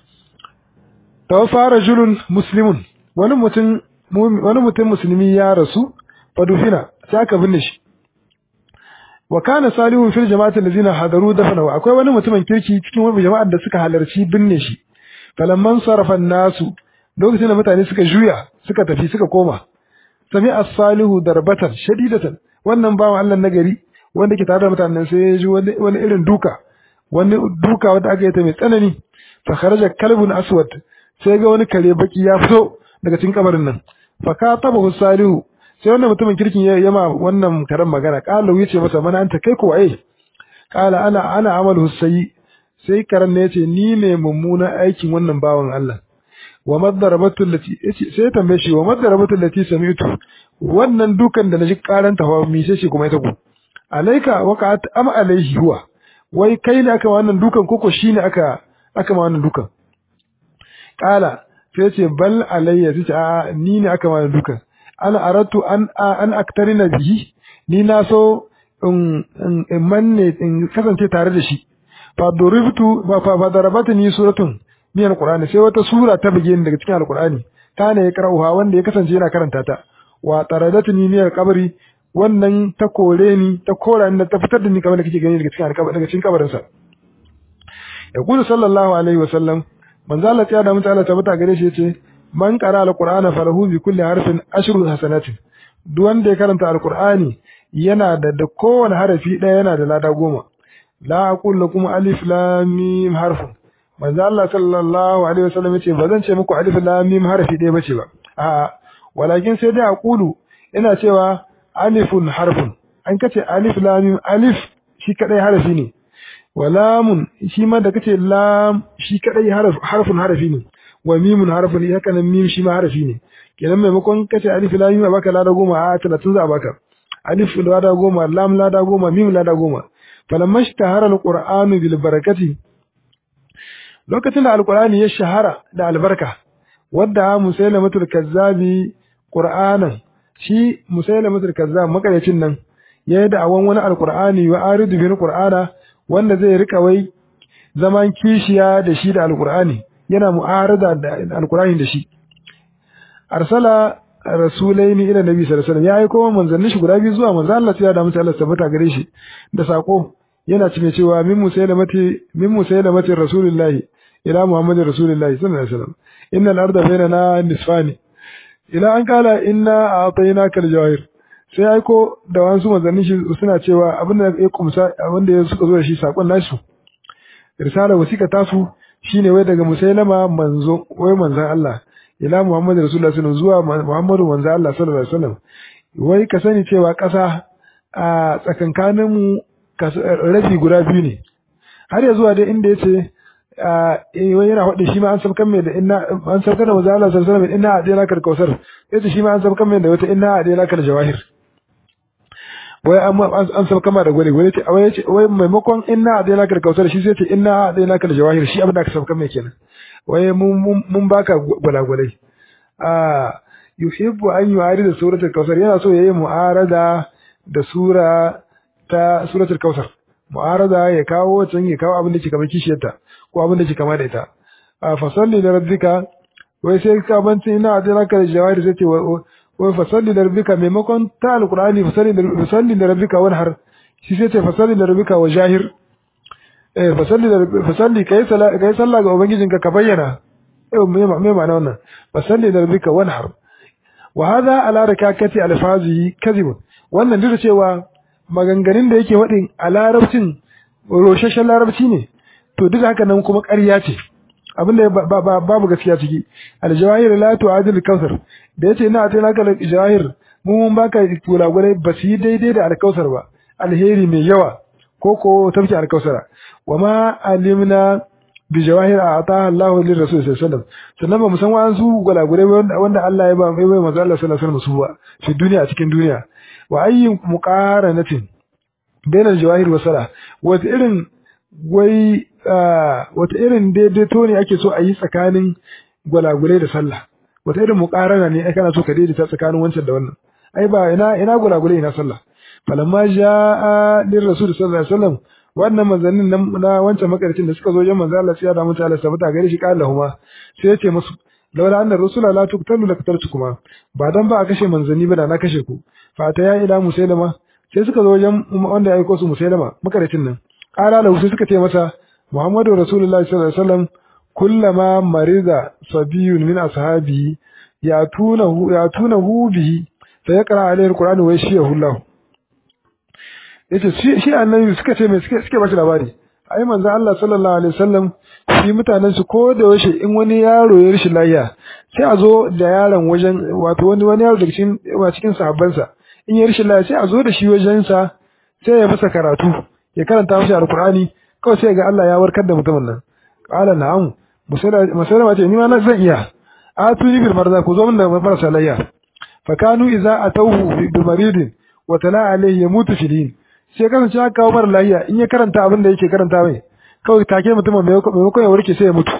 tawaffa rajulun muslimun wani mutum wani mutum musulmi ya rasu fadufina sai aka binne shi wa kana salihun fil jama'ati allazina hadaru dafanahu akwai wani mutumin kirki cikin wani jama'ar da suka halarci binne shi falamman sarafa nasu lokacin da mutane suka juya suka tafi suka koma sami as-salihu darbatan shadidatan wannan bawan Allah nagari wanda ke tare da mutanen sai ya ji wani irin duka wani duka wanda aka yi ta mai tsanani fa kharaja kalbun aswad sai ga wani kare baki ya fito daga cikin kabarin nan fa katabahu salihu sai wannan mutumin kirkin ya yama wannan karan magana qala yace masa mana anta kai ko waye qala ana ana amalu sayyi sai karan ne yace ni ne mummunan aikin wannan bawan Allah wa madarabatu allati sai tambaye shi wa madarabatu allati sami'tu wannan dukan da naji karanta fa mi sai shi kuma ita ku alaika waqa'at am alaihi huwa wai kai ne aka wannan dukan koko shine aka aka ma wannan dukan qala sai ce bal alayya sai a ni ne aka mana dukan ana aratu an an aktarina bihi ni na so in in manne in kasance tare da shi fa duribtu fa fa darabatni suratun min alqur'ani sai wata sura ta bige ni daga cikin alqur'ani kana ya karauha wanda ya kasance yana karanta ta wa taradatni min alqabri wannan ta kore ni ta kora ni ta fitar da ni kamar da kake gani daga cikin alqabri daga cikin kabarin sa yaqulu sallallahu alaihi wasallam manzo Allah ya da mutane ta mata gare shi yace man qara alqur'ana falahu bi kulli harfin ashru hasanatin duk wanda ya karanta alqur'ani yana da da kowane harafi daya yana da lada goma la aqul lakum alif lam mim harfun manzo Allah sallallahu alaihi wasallam yace bazan ce muku alif lam mim harfi daya bace ba a walakin sai dai aqulu ina cewa alifun harfun an kace alif lam mim alif shi kadai harafi ne walamun shi ma da kace lam shi kadai harf harfun harafi ne wa mimun harfun haka nan mim shi ma harafi ne kenan maimakon kace alif lam mim baka lada goma a talatin za baka alif lada goma lam lada goma mim lada goma falamma ishtahara alqur'anu bil barakati lokacin da alqur'ani ya shahara da albarka wadda musailamatul kazzabi qur'anan shi musailamatul kazzab makaracin nan yayin da awan wani alqur'ani wa aridu bil qur'ana wanda zai rika wai zaman kishiya da shi da alqur'ani yana mu'arada da alqur'ani da shi arsala rasulaini ila nabi sallallahu alaihi wasallam ya aika manzannin shi guda biyu zuwa manzo Allah ya da musu Allah tabbata gare shi da sako yana cime cewa min musailamati min musailamati rasulullahi ila muhammadin rasulullahi sallallahu alaihi wasallam innal arda bainana nisfani ila an kala inna a'tainaka aljawahir sai aiko da wasu manzannin shi suna cewa abin da ya kumsa abin da suka zo da shi sakon nasu risala wasika tasu shine wai daga musailama manzo wai manzon Allah ila muhammadu rasulullahi sallallahu zuwa muhammadu manzon Allah sallallahu alaihi wasallam wai ka sani cewa kasa a tsakankanin mu rafi guda biyu ne har ya zuwa da inda yace eh wai yana faɗi shi ma an sabkan mai da inna an sabkan da manzon Allah sallallahu alaihi wasallam inna adina kal kausar yace shi ma an sabkan mai da wata inna adina kal jawahir wai an san kama da gwale gwale ce wai yace wai maimakon inna adaina kal kausar shi sai ce inna adaina kal jawahir shi abin da aka san kama kenan wai mun mun baka gwalagwalai ah yuhibbu an yu'arida suratul kausar yana so yayi mu'arada da sura ta suratul kausar mu'arada ya kawo can ya kawo abin da ke kamar kishiyarta ko abin da ke kama da ita fasalli da rabbika wai sai ka banci ina ajira ka jawahir sai ce wai fasalli da rabbika maimakon ta alqur'ani fasalli da fasalli da rabbika wanhar shi sai ce fasalli da rabbika wa jahir eh fasalli da fasalli kai sala kai sallah ga ubangijinka ka bayyana eh me me ma'ana wannan fasalli da rabbika wanhar wa hada ala rakakati alfazi kadhib wannan duk cewa maganganun da yake wadin a larabcin roshashen larabci ne to duk haka nan kuma ƙarya ce abinda babu gaskiya ciki aljawahir la tu'adil kautsar da yace ina atayna ka jawahir mu mun baka gulagulai ba su yi daidai da alkausar ba alheri mai yawa ko ko tafki alkausara wama alimna bi jawahir ata Allahu lir rasul sallallahu alaihi wasallam sannan ba mu san wa'an su gulagulai wanda Allah ya ba mai mai manzo Allah sallallahu alaihi wasallam su ba fi duniya cikin duniya wa ayyin muqaranatin bainal jawahir wa sala wata irin wai wata irin daidaito ne ake so a yi tsakanin gwalagulai da sallah wata irin muqarana ne ai kana so ka daidaita tsakanin wancan da wannan ai ba ina ina gwalagulai ina sallah falamma jaa lir rasul sallallahu alaihi wasallam wannan manzannin na wancan makarcin da suka zo jan manzo Allah sai ya da mutu Allah sabata gare shi qala huma sai ya ce musu laula annar rusula la tuqtalu laqtaltukuma ba dan ba a kashe manzanni ba da na kashe ku fa ta ya ila musailama sai suka zo wajen wanda ya aiko su musailama makarcin nan qala lahu sai suka ce masa muhammadu rasulullahi sallallahu alaihi wasallam kullama marida sabiyun min ashabi ya tunahu ya tunahu bihi fa yaqra alaihi alquran wa yashiyahu Allah yace shi annabi suka ce me suke suke ba shi labari ai manzo Allah sallallahu alaihi wasallam shi mutanen su ko da yaushe in wani yaro ya rishi lafiya sai a zo da yaron wajen wato wani wani yaro daga cikin wa cikin sahabban sa in ya rishi lafiya sai a zo da shi wajen sa sai ya masa karatu ya karanta masa alqur'ani kawai sai ga Allah ya warkar da mutumin nan qala na'am musalama ce ni ma na zan iya atuni bil marza ku zo min da marasa lafiya fa kanu idza atawhu bi maridin wa tala alayhi yamutu filin sai kasance aka kawo mara lafiya in ya karanta abin da yake karanta mai kawai take mutumin maimakon ya warke sai ya mutu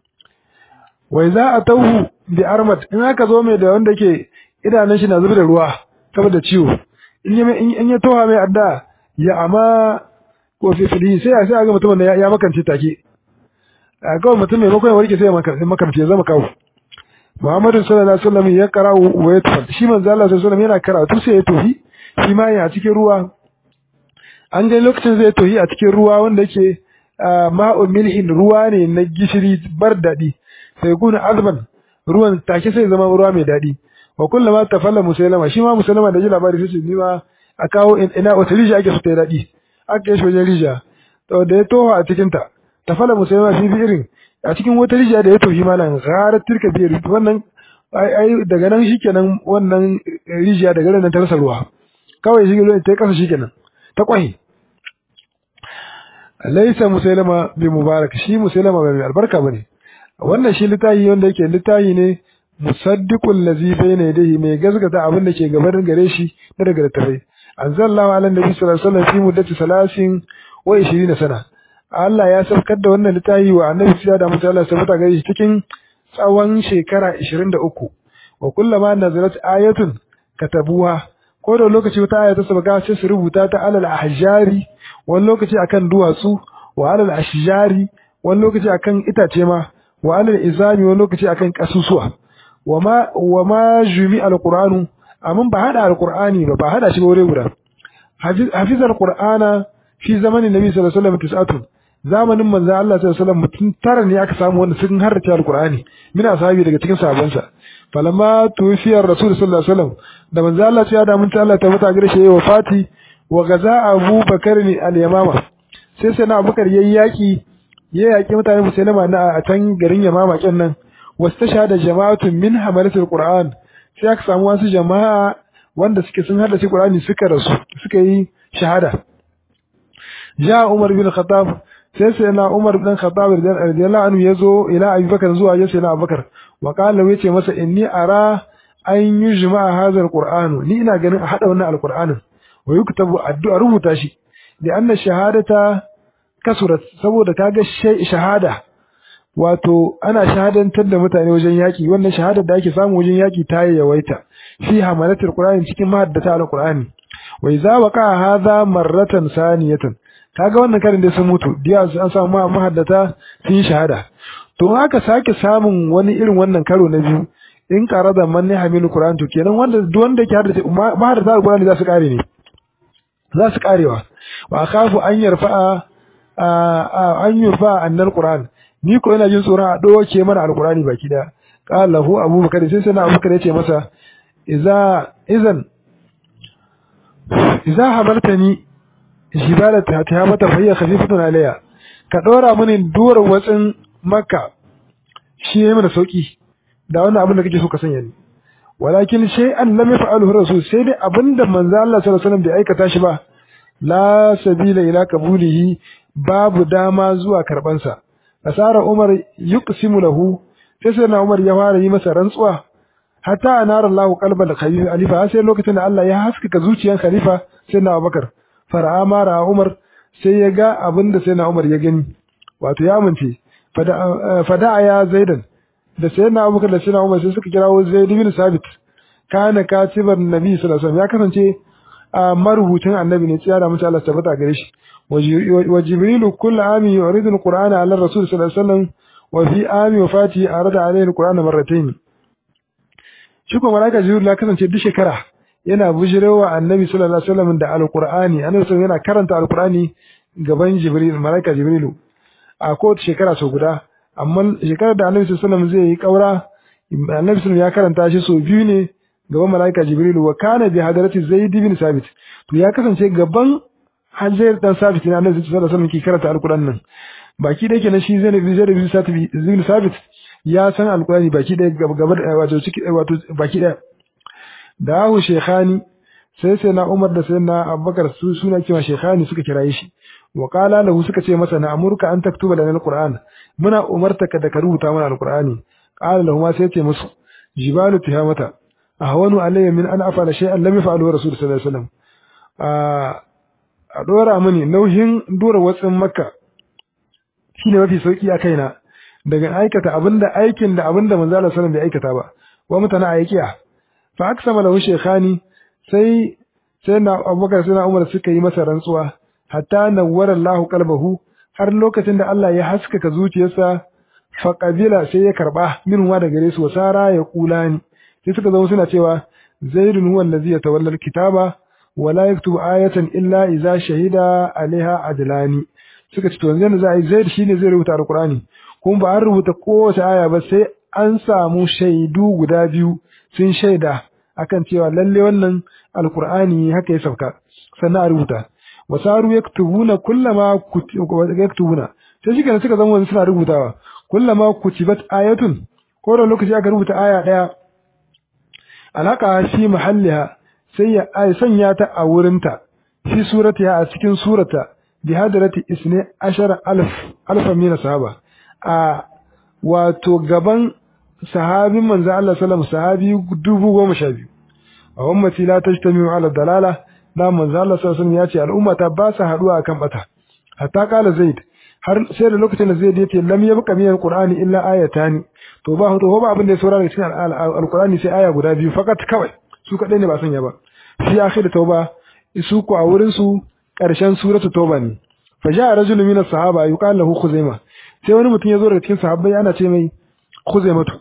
wai za a tauhu bi armat in aka zo mai da wanda yake idanun shi na zubar da ruwa saboda ciwo in ya in ya toha mai adda ya amma ko fi fili sai sai ga mutumin da ya makance take kawai mutum maimakon ya warke sai ya makance zama kawo Muhammadu sallallahu alaihi wasallam ya karau wa ya tafi shi manzo Allah sallallahu alaihi wasallam yana karatu sai ya tohi shi ma ya cikin ruwa an ga lokacin zai tohi a cikin ruwa wanda yake ma'ul milhin ruwa ne na gishiri bar dadi sai kuna azban ruwan take sai zama ruwa mai dadi wa kullama tafalla musailama shi ma musailama da ji labari sai ni ma a kawo ina wata rija ake so ta dadi aka yi shi wajen rija to da ya toha a cikin ta tafalla musailama fi irin a cikin wata rija da ya tohi malan gharat tilka biyar wannan ai daga nan shikenan wannan rija daga nan ta rasa ruwa kawai shi ruwan ta kasa shikenan ta kwahi laysa musailama bi mubarak shi musailama bai albarka bane wannan shi litayi wanda yake litayi ne musaddiqul ladzi bayna yadayhi mai gazgata abin da ke gaban gare shi na daga tafai anzalallahu ala nabi sallallahu alaihi wasallam fi muddati salasin wa ishirin sana Allah ya saukar da wannan litayi wa annabi sai da mutum Allah sabata gare shi cikin tsawon shekara ishirin da uku wa kullama nazarat ayatun katabuha ko da lokaci wata aya ta sabaka sai su rubuta ta alal ahjari wani lokaci akan duwatsu wa alal ashjari wani lokaci akan itace ma wa alal izami wani lokaci akan kasusuwa wama wama jumi alquranu amma ba hada alqurani ba ba hada shi gore guda hafiz alqurana fi zamanin nabi sallallahu alaihi wasallam tis'atun zamanin manzo Allah sallallahu alaihi wasallam mutun tara ne aka samu wanda sun harrace alqurani mina sahabi daga cikin sahabbansa falamma tuwfiyar rasul sallallahu alaihi wasallam da manzo Allah ya da mun ta Allah ta mata gare shi wa fati wa gaza Abu Bakar al-Yamama sai sai na Abubakar yayi yaki ya yaki mutane musulma na a can garin Yamama kenan wastashhada jama'atun min hamalatul Qur'an sai aka samu wasu jama'a wanda suke sun hada Qur'ani suka rasu suka yi shahada ja Umar bin Khattab sai sai na Umar bin Khattab radiyallahu anhu yazo ila Abu Bakar zuwa ya sai na Abubakar wa qala yace masa inni ara an yujma hadha alquran ni ina ganin a hada wannan alqur'anin wa yuktabu addu'a rubuta shi da anna shahadata kasurat saboda kaga shahada wato ana shahadantar da mutane wajen yaki wannan shahadar da ake samu wajen yaki ta yawaita fi hamalatul qur'ani cikin mahaddata alqur'ani wa idza waqa hadha marratan saniyatan kaga wannan karin da sun mutu diya an samu mahaddata sun yi shahada to haka sake samun wani irin wannan karo na biyu in qarada man ne hamilu qur'an to kenan wanda duk wanda ke haddace mahaddata alqur'ani za su kare ne za su karewa wa akhafu an yarfa'a an yurfa annal qur'an ni ko ina jin tsoron a doke mana alqur'ani baki da qala lahu abubakar sai sai na abubakar yace masa idza idan idza hamaltani jibala ta mata fayya khafifatun alayya ka dora mini duwar watsin makka shi yayi mana sauki da wannan abin da kake so ka sanya ni walakin shay'an lam yaf'aluhu rasul sai dai abinda manzo Allah sallallahu alaihi wasallam bai aikata shi ba la sabila ila qabulihi babu dama zuwa karban sa asara umar yuqsimu lahu sai sai na umar ya fara yi masa rantsuwa hatta anara Allahu qalbal khalifa sai lokacin da Allah ya haskaka zuciyar khalifa sai na Abubakar fara'a mara umar sai ya ga abinda sai na umar ya gani wato ya amince fada ya zaidan da sai na Abubakar da sai na umar sai suka kirawo Zaid bin Sabit kana katiban nabi sallallahu alaihi wasallam ya kasance a marubucin annabi ne tsaya da mutum Allah tabbata gare shi wa jibrilu kullu ami yuridu alqur'ana ala rasul sallallahu alaihi wasallam wa fi ami wafati arada alaihi alqur'ana marratayn shi ko malaika jibril ya kasance duk shekara yana bujirewa annabi sallallahu alaihi wasallam da alqur'ani annabi sallallahu yana karanta alqur'ani gaban jibril malaika jibrilu a kowace shekara sau guda amma shekarar da annabi sallallahu alaihi wasallam zai yi kaura annabi sallallahu ya karanta shi sau biyu ne gaban malaika jibrilu wa kana bi hadarati zaid bin sabit to ya kasance gaban Hajjaj dan Sabit ne annabi sallallahu alaihi wasallam ke karanta alqur'ani nan baki da yake na shi Zaid bin Sabit ya san alqur'ani baki da gaba wato wato baki da dawo shekhani sai sai na Umar da sai na Abubakar su suna cewa shekhani suka kiraye shi wa qala lahu suka ce masa na amurka an taktuba lana alqur'an muna umartaka da ka rubuta mana alqur'ani qala lahu ma sai ce musu jibalu tihamata ahwanu alayya min an afala shay'an lam yaf'alu rasul sallallahu alaihi wasallam a dora mini nauyin dora watsin makka shine mafi sauki a kaina daga aikata abinda aikin da abinda manzo Allah sallallahu alaihi wasallam bai aikata ba wa mutana aikiya fa aksama lahu shaykhani sai sai na Abubakar sai na Umar suka yi masa rantsuwa hatta nawwara Allahu qalbahu har lokacin da Allah ya haskaka zuciyarsa fa qabila sai ya karba min wa daga gare su wasara ya kulani sai suka zama suna cewa zaidun huwa allazi yatawalla alkitaba wa la yaktubu ayatan illa idza shahida alaiha adlani suka ce to yanzu za a yi zaid shine zai rubuta alqur'ani kuma ba an rubuta kowace aya ba sai an samu shaidu guda biyu sun shaida akan cewa lalle wannan alqur'ani haka ya sauka sannan a rubuta wasaru yaktubuna kullama yaktubuna sai shi kana suka zama wani suna rubutawa kullama kutibat ayatun ko da lokaci aka rubuta aya daya alaka shi mahalliha sai ya sanya ta a wurinta fi suratiha a cikin surata bi hadarati isne ashara alf alfa min sahaba a wato gaban sahabin manzo Allah sallallahu alaihi wasallam sahabi dubu goma sha biyu a ummati la tajtami'u ala dalala da manzo Allah sallallahu alaihi wasallam ya ce al'umma ta ba su haduwa akan bata hatta kala zaid har sai da lokacin da zaid yace lam yabqa min alqur'ani illa ayatani to ba to ba abin da ya saurara cikin alqur'ani sai aya guda biyu fakat kawai su kadai ne ba sanya ba fi akhir tauba isu ku a wurin su karshen suratu tauba ne fa ja'a rajulun min as-sahaba yuqal lahu khuzaimah sai wani mutum ya zo daga cikin sahabbai ana ce mai khuzaimatu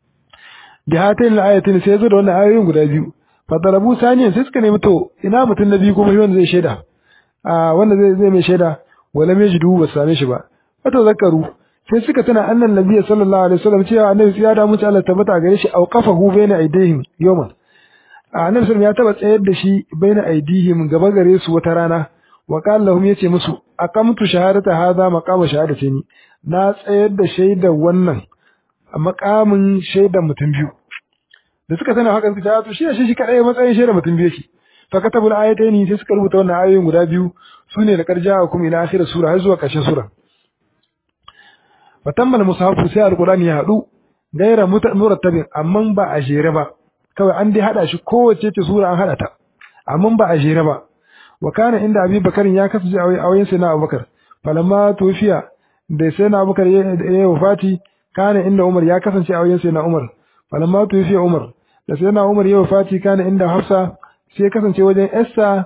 da hatin al-ayatin sai ya zo da wannan ayoyin guda biyu fa talabu saniyan sai suka nemi to ina mutum na biyu kuma shi wanda zai shaida a wanda zai zai mai shaida wala mai jidu ba same shi ba wato zakaru sai suka tana annan nabi sallallahu alaihi wasallam cewa annabi ya da mutu Allah tabbata gare shi auqafahu baina aidihim yawman annabi sallallahu ya taba tsayar da shi baina aidihim gaba gare su wata rana wa qala lahum yace musu aqamtu shahadata hadha maqama shahadataini na tsayar da shaidar wannan a maqamin shaidar mutum biyu da suka tana haka suka ce to shi shi kadai matsayin shaidar mutum biyu shi fa katabul ayataini sai suka rubuta wannan ayoyin guda biyu sune da karja hukum ila akhir sura har zuwa ƙarshen sura fatammal mushafu sai alqur'ani ya hadu gaira murattabin amma ba a jere ba kawai an dai hada shi kowace ce sura an hada ta amma ba a jere ba wa kana inda abi bakarin ya kasance a wayin sai na abubakar falamma tufiya da sai na abubakar ya wafati kana inda umar ya kasance a wayin sai na umar falamma tufiya umar da sai na umar ya wafati kana inda hafsa sai kasance wajen essa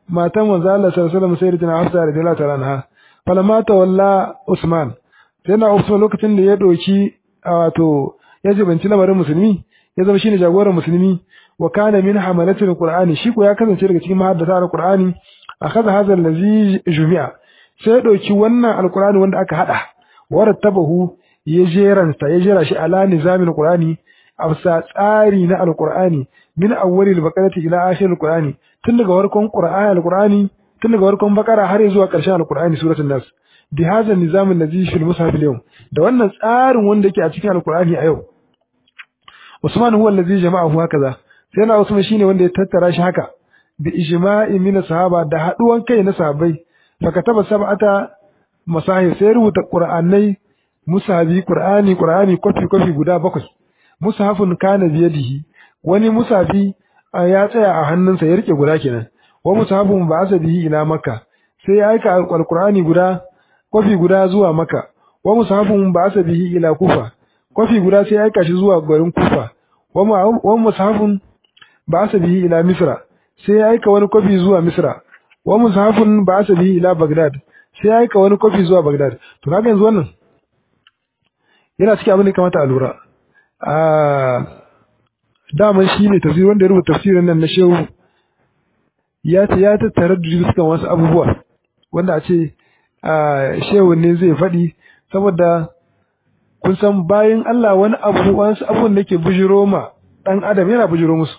matan manzo Allah sallallahu alaihi wasallam sayyidatina Hafsa radiyallahu ta'ala anha falamma tawalla Usman sai na Usman lokacin da ya doki wato ya jibanci lamarin musulmi ya zama shine jagoran musulmi wa kana min hamalatil qur'ani shi ko ya kasance daga cikin mahaddata alqur'ani akhadha hadha allazi jumi'a sai ya doki wannan alqur'ani wanda aka hada warattabahu ya jeranta ya jera shi ala nizamin qur'ani afsa tsari na alqur'ani min awwalil baqarati ila akhiril qur'ani tun daga farkon qur'ani alqur'ani tun daga farkon bakara har zuwa ƙarshen alqur'ani suratul nas bi hadha nizam allazi fil mushaf al-yawm da wannan tsarin wanda yake a cikin alqur'ani a yau Usman huwa allazi jama'ahu hakaza sai na Usman shine wanda ya tattara shi haka bi ijma'i min sahaba da haduwan kai na sahabbai fa kataba sab'ata masahif sai rubuta qur'anai musahabi qur'ani qur'ani kofi kofi guda bakwai musahafun kana biyadihi wani musafi ya tsaya a hannunsa ya rike guda kenan wa musahafun ba asabihi ila makka sai ya aika alqur'ani guda kofi guda zuwa makka wa musahafun ba asabihi ila kufa kofi guda sai ya aika shi zuwa garin kufa wa musahafun ba asabihi ila misra sai ya aika wani kofi zuwa misra wa musahafun ba asabihi ila bagdad sai ya aika wani kofi zuwa bagdad to kaga yanzu wannan yana cikin abin da kamata a lura a daman shi ne tafsir wanda ya rubuta tafsirin nan na shehu ya ce ya tattara da dukkan wasu abubuwa wanda a ce shehu ne zai faɗi saboda kun san bayan Allah wani abu wasu abubuwan da ke bujiro ma ɗan adam yana bujiro musu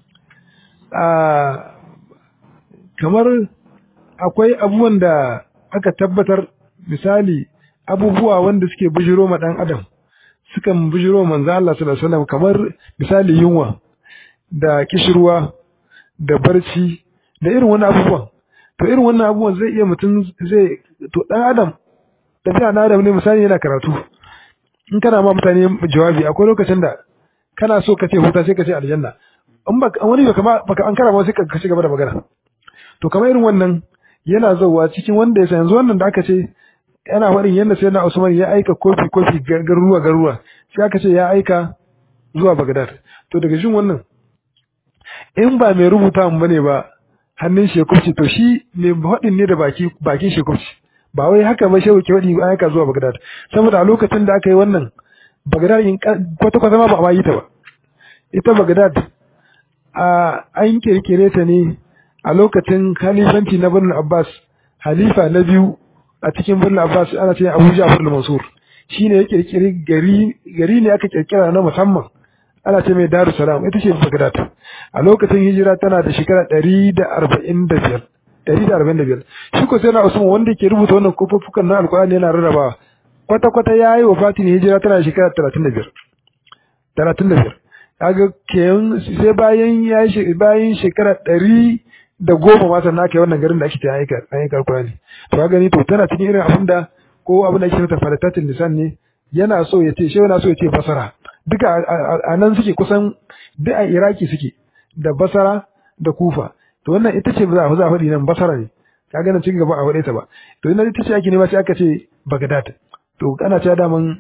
kamar akwai abubuwan da aka tabbatar misali abubuwa wanda suke bujiro ma ɗan adam sukan bujiro manzo Allah sallallahu alaihi wasallam kamar misali yunwa da kishirwa da barci da irin wannan abubuwan to irin wannan abubuwan zai iya mutum zai to dan adam tafiya na adam ne misali yana karatu in kana ma mutane jawabi akwai lokacin da kana so ka ce huta sai ka ce aljanna in ba wani baka baka an karama sai ka ci gaba da magana to kamar irin wannan yana zauwa cikin wanda ya san yanzu wannan da aka ce yana faɗin yadda sai na Usman ya aika kofi kofi garuruwa garuruwa sai aka ce ya aika zuwa Baghdad to daga jin wannan in ba mai rubuta mun bane ba hannun shekufci to shi mai faɗin ne da baki bakin shekufci ba wai haka ba shehu ke faɗi aika zuwa Baghdad saboda a lokacin da aka yi wannan Baghdad in kwata kwata ma ba a yi ta ba ita Baghdad a an kirkire ta ne a lokacin khalifanci na Banu Abbas halifa na biyu a cikin birnin Abbas ana ce Abu Ja'far al-Mansur shine ya kirkiri gari gari ne aka kirkira na musamman ana ce mai Darus Salam ita ce Baghdad a lokacin hijira tana da shekara ɗari da arba'in da biyar ɗari da arba'in da biyar shi ko sai na Usman wanda ke rubuta wannan kofofukan na Alƙur'ani yana rarrabawa kwata kwata yayi wafatin hijira tana da shekara talatin da biyar talatin da biyar kaga kenan sai bayan yayi bayan shekara ɗari da goma ma sannan aka yi wannan garin da ake ta aika aika Alƙur'ani to ka gani to tana cikin irin abin da ko abin da ake mata falatatin lisan ne yana so ya ce shi yana so ya ce basara duka a nan suke kusan duk a Iraki suke da basara da kufa to wannan ita ce ba za a faɗi nan basara ne ka ga nan cikin gaba a faɗe ta ba to ina ita ce ake nema sai aka ce Baghdad to ana cewa daman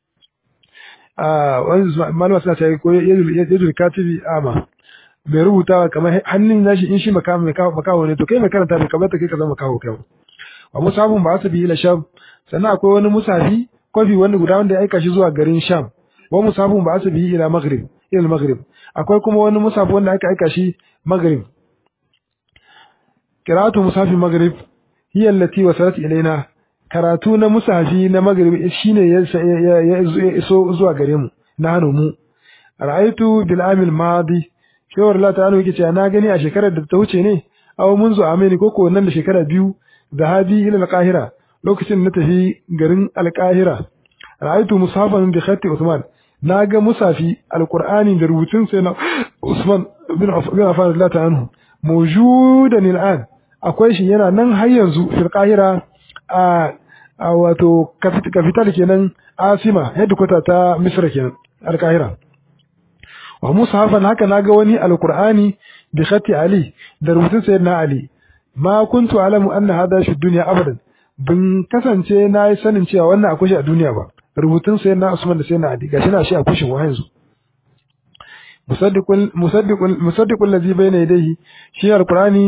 a wani malama suna cewa ko yadul katibi ama mai rubutawa kamar hannun nashi in shi makaho ne to kai mai karanta bai kamata kai ka zama makaho kai wa musabun ba su bi ila sham sannan akwai wani musafi kofi wani guda wanda ya aika shi zuwa garin sham wa musabun ba su bi ila maghrib ila maghrib akwai kuma wani musafi wanda aka aika shi maghrib qira'atu musafi maghrib hiya allati wasalat ilaina karatu na musafi na maghrib shine ya iso zuwa gare mu na hanu mu ra'aytu bil amil madi shawar Allah ta'ala yake cewa na gani a shekarar da ta wuce ne aw munzu amini koko nan da shekara biyu zahabi ila al-qahira lokacin na tafi garin al-qahira ra'aytu musafan bi khatti usman naga musafi al-qur'ani da rubutun sai na usman bin affan Allah ta'ala mawjudan al'an akwai shi yana nan har yanzu fil qahira a wato capital kenan asima headquarter ta misra kenan al-qahira wa mushafan haka naga wani alqur'ani bi khati ali da rubutun sayyidina ali ma kuntu alamu anna hada shi dunya abadan bin kasance nayi sanin cewa wannan akwai shi a duniya ba rubutun sayyidina usman da sayyidina ali gashi na shi akwai shi wa yanzu musaddiqul musaddiqul musaddiqul ladhi bayna yadayhi shi alqur'ani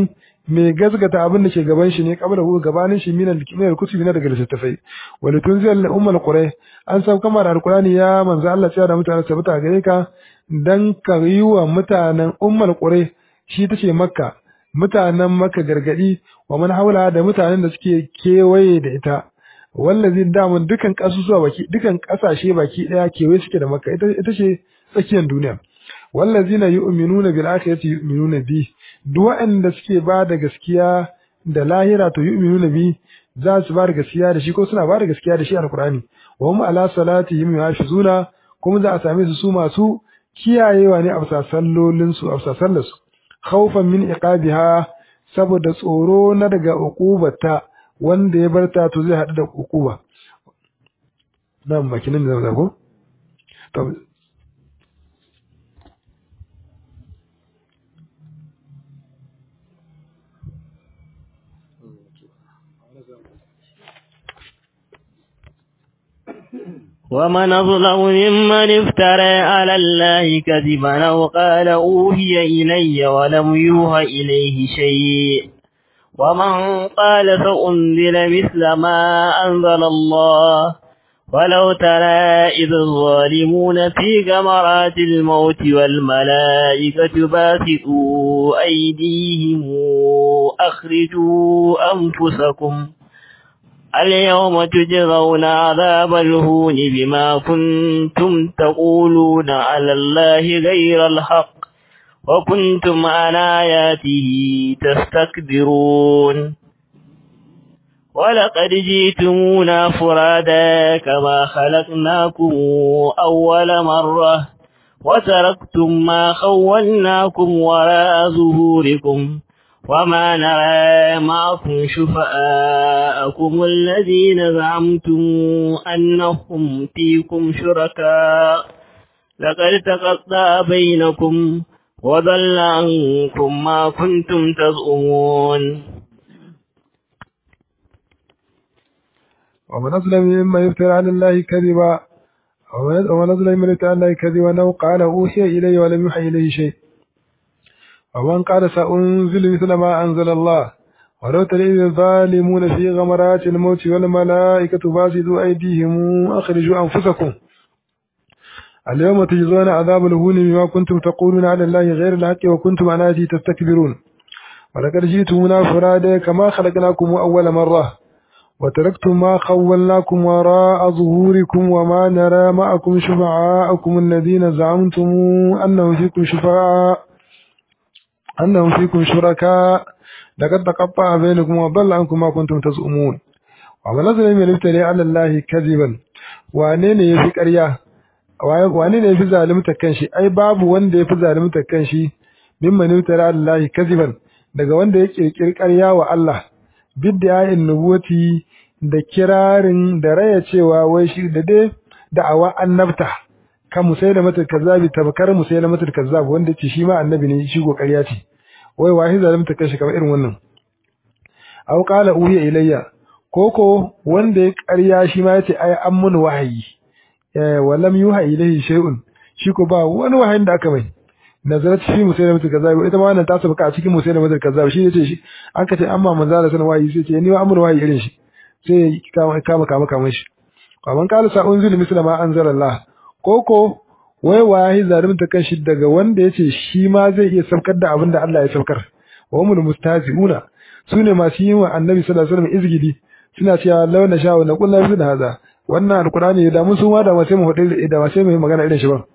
mai gazgata abin da ke gaban shi ne kabla hu gabanin shi minal kimiyar kutubi na daga littattafai wal tunzil ummul qura an san kamar alqurani ya manzo Allah ya da mutane sabata gare ka dan ka yi wa mutanen ummul qura shi tace makka mutanen makka gargadi wa man haula da mutanen da suke kewaye da ita wallazi damun dukan kasusuwa baki dukan kasashe baki daya kewaye suke da makka ita ita ce tsakiyar duniya wallazina yu'minuna bil akhirati yu'minuna bi duk wanda suke ba da gaskiya da lahira to yu'minuna bi za su ba da gaskiya da shi ko suna ba da gaskiya da shi alqur'ani wa hum ala salatihim yahfizuna kuma za a same su su masu kiyayewa ne a bisa sallolin su a bisa sallar su khawfan min iqabiha saboda tsoro na daga uqubata wanda ya barta to zai hadu da uquba nan makinin da zama ko to ومن أظلم ممن افترى على الله كذبا أو قال أوحي إلي ولم يوحى إليه شيء ومن قال فأنزل مثل ما أنزل الله ولو ترى إذ الظالمون في غمرات الموت والملائكة باسطوا أيديهم أخرجوا أنفسكم اليوم تجزون عذاب الهون بما كنتم تقولون على الله غير الحق وكنتم عن آياته تستكبرون ولقد جئتمونا فرادا كما خلقناكم أول مرة وتركتم ما خولناكم وراء ظهوركم وما نرى معكم شفعاءكم الذين زعمتم أنهم فيكم شركاء لقد تقطع بينكم وضل عنكم ما كنتم تزعمون ومن أظلم ممن يفترى على الله كذبا ومن أظلم ممن يفترى على الله كذبا أو قال أوحي إلي ولم يوحى إليه شيء ومن قال سأنزل مثل ما أنزل الله ولو ترى إذ الظالمون في غمرات الموت والملائكة باسطوا أيديهم أخرجوا أنفسكم اليوم تجزون عذاب الهون بما كنتم تقولون على الله غير الحق وكنتم عن آياته تستكبرون ولقد جئتمونا فرادا كما خلقناكم أول مرة وتركتم ما خولناكم وراء ظهوركم وما نرى معكم شفعاءكم الذين زعمتم أنهم فيكم شفعاء أنهم فيكم شركاء لقد تقطع بينكم وضل عنكم ما كنتم تزعمون ومن أظلم ممن افترى على الله كذبا wane ne yafi ƙarya wane ne yafi zalunta kanshi ai babu wanda yafi zalunta kanshi mimman iftara ala Allah kaziban daga wanda ya kirkiri ƙarya wa Allah bid'a'in nubuwati da kirarin da raya cewa wai shi da dai da'awa annabta kan musailamatul kazzabi tabakar musailamatul kazzab wanda ce shi ma annabi ne shi go ƙarya ce wai wahi zalimta kanshi kamar irin wannan aw qala uhiya ilayya koko wanda ya ƙarya shi ma yace ai an mun wahayi eh walam yuha ilayhi shay'un shi ko ba wani wahayin da aka mai nazarat fi musailamatul kazzab ita ma wannan ta sabaka a cikin musailamatul kazzab shi yace shi an kace amma manzo Allah sanin wahayi sai ce ni ma amur wahayi irin shi sai kama kama kama kama shi kaman qala sa unzil misla ma anzalallah koko wai wahi zalimta kanshi daga wanda yace shi ma zai iya saukar da abin da Allah ya saukar wa umul mustaziuna sune masu yin wa annabi sallallahu alaihi wasallam izgidi suna cewa law na sha'u na kullu bi hada wannan alqur'ani da mun su ma da sai mu hudu da sai mu yi magana irin shi ba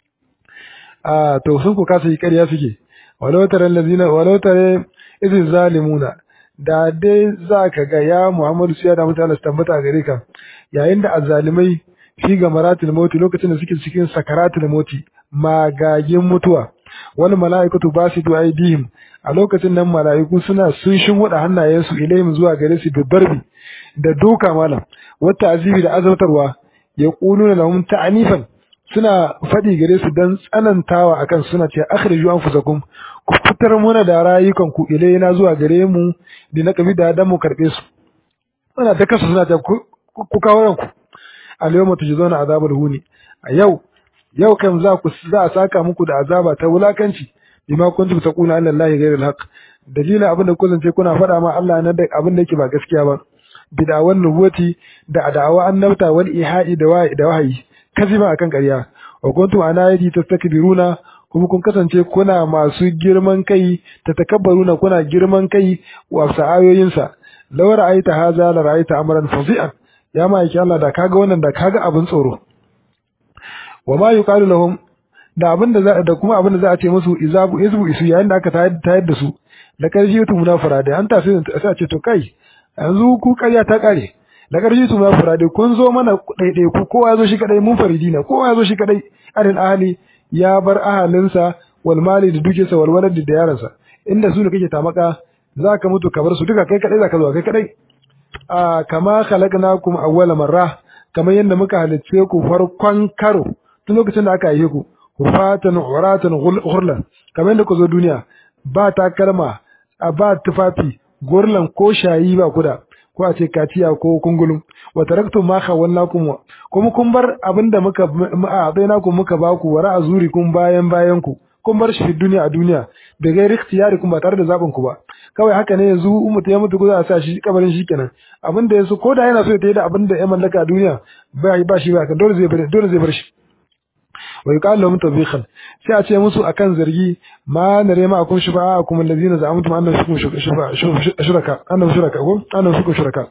a to sun ku kasa yi ƙarya suke walau tare allazina walau tare iz zalimuna da dai zaka ga ya Muhammadu sai da mutane su tabbata gare ka yayin da azzalimai fi ga maratul mauti lokacin da suke cikin sakaratul mauti magagin mutuwa wal malaikatu basitu aidihim a lokacin nan malaiku suna sun shinwada hannayensu ilayhim zuwa gare su da darbi da doka malam wata azibi da azabtarwa ya quluna lahum ta'nifan suna fadi gare su dan tsanantawa akan suna ce akhriju anfusakum ku fitar muna da rayukan ku ilayna zuwa gare mu da kabi da dan mu karbe su suna ta kasu suna ta ku kawo ranku al-yawma tujzauna azabal huni a yau yau kan za ku za a saka muku da azaba ta wulakanci bima kuntum taquna anna allahi ghayra alhaq dalilin abin da kullun ce kuna faɗa ma Allah na da abin da yake ba gaskiya ba bid'awan nubuwati da da'awa annabta wal ihai da wa'i da wahayi kaziba akan ƙarya wa kuntum anayati tastakbiruna kuma kun kasance kuna masu girman kai ta takabbaruna kuna girman kai wa sa'ayoyinsa law ra'aita hadha la ra'aita amran fazi'an ya ma yake Allah da kaga wannan da kaga abin tsoro wa ma yuqalu lahum da abin da za da kuma abin da za a ce musu izabu izbu isu yayin da aka tayar da su da karji tu munafara da an tafi sai a ce to kai yanzu ku ƙarya ta kare da karji tu munafara da kun zo mana daidai ku kowa ya zo shi kadai mun faridina kowa ya zo shi kadai arin ahli ya bar ahalinsa wal mali da dukiyarsa wal walad da yaransa inda su ne kake tamaka zaka mutu ka bar su duka kai kadai zaka zo kai kadai a kama khalaqnakum awwala marra kamar yadda muka halicce ku farkon karo tun lokacin da aka yi ku hufatan uratan ghurlan kamar yadda ku zo duniya ba takalma a ba tufafi gurlan ko shayi ba kuda ko a ce katiya ko kungulum wa taraktum ma khawallakum kuma kun bar abinda muka a baina ku muka ba ku wara azuri kun bayan bayan ku kun bar shi duniya a duniya da gairi ikhtiyari kun ba tare da zaben ku ba kawai haka ne yanzu ummu ya mutu ko za a sa shi kabarin shi kenan abinda yaso ko da yana so ya tayi da abinda ya mallaka a duniya ba ba shi ba dole zai bar dole zai bar shi wa yuqalu lahum tabikhan sai a ce musu akan zargi ma nare ma akum shufa'akum allazina za'amtum annahum shuraka annahum shuraka ko annahum shuraka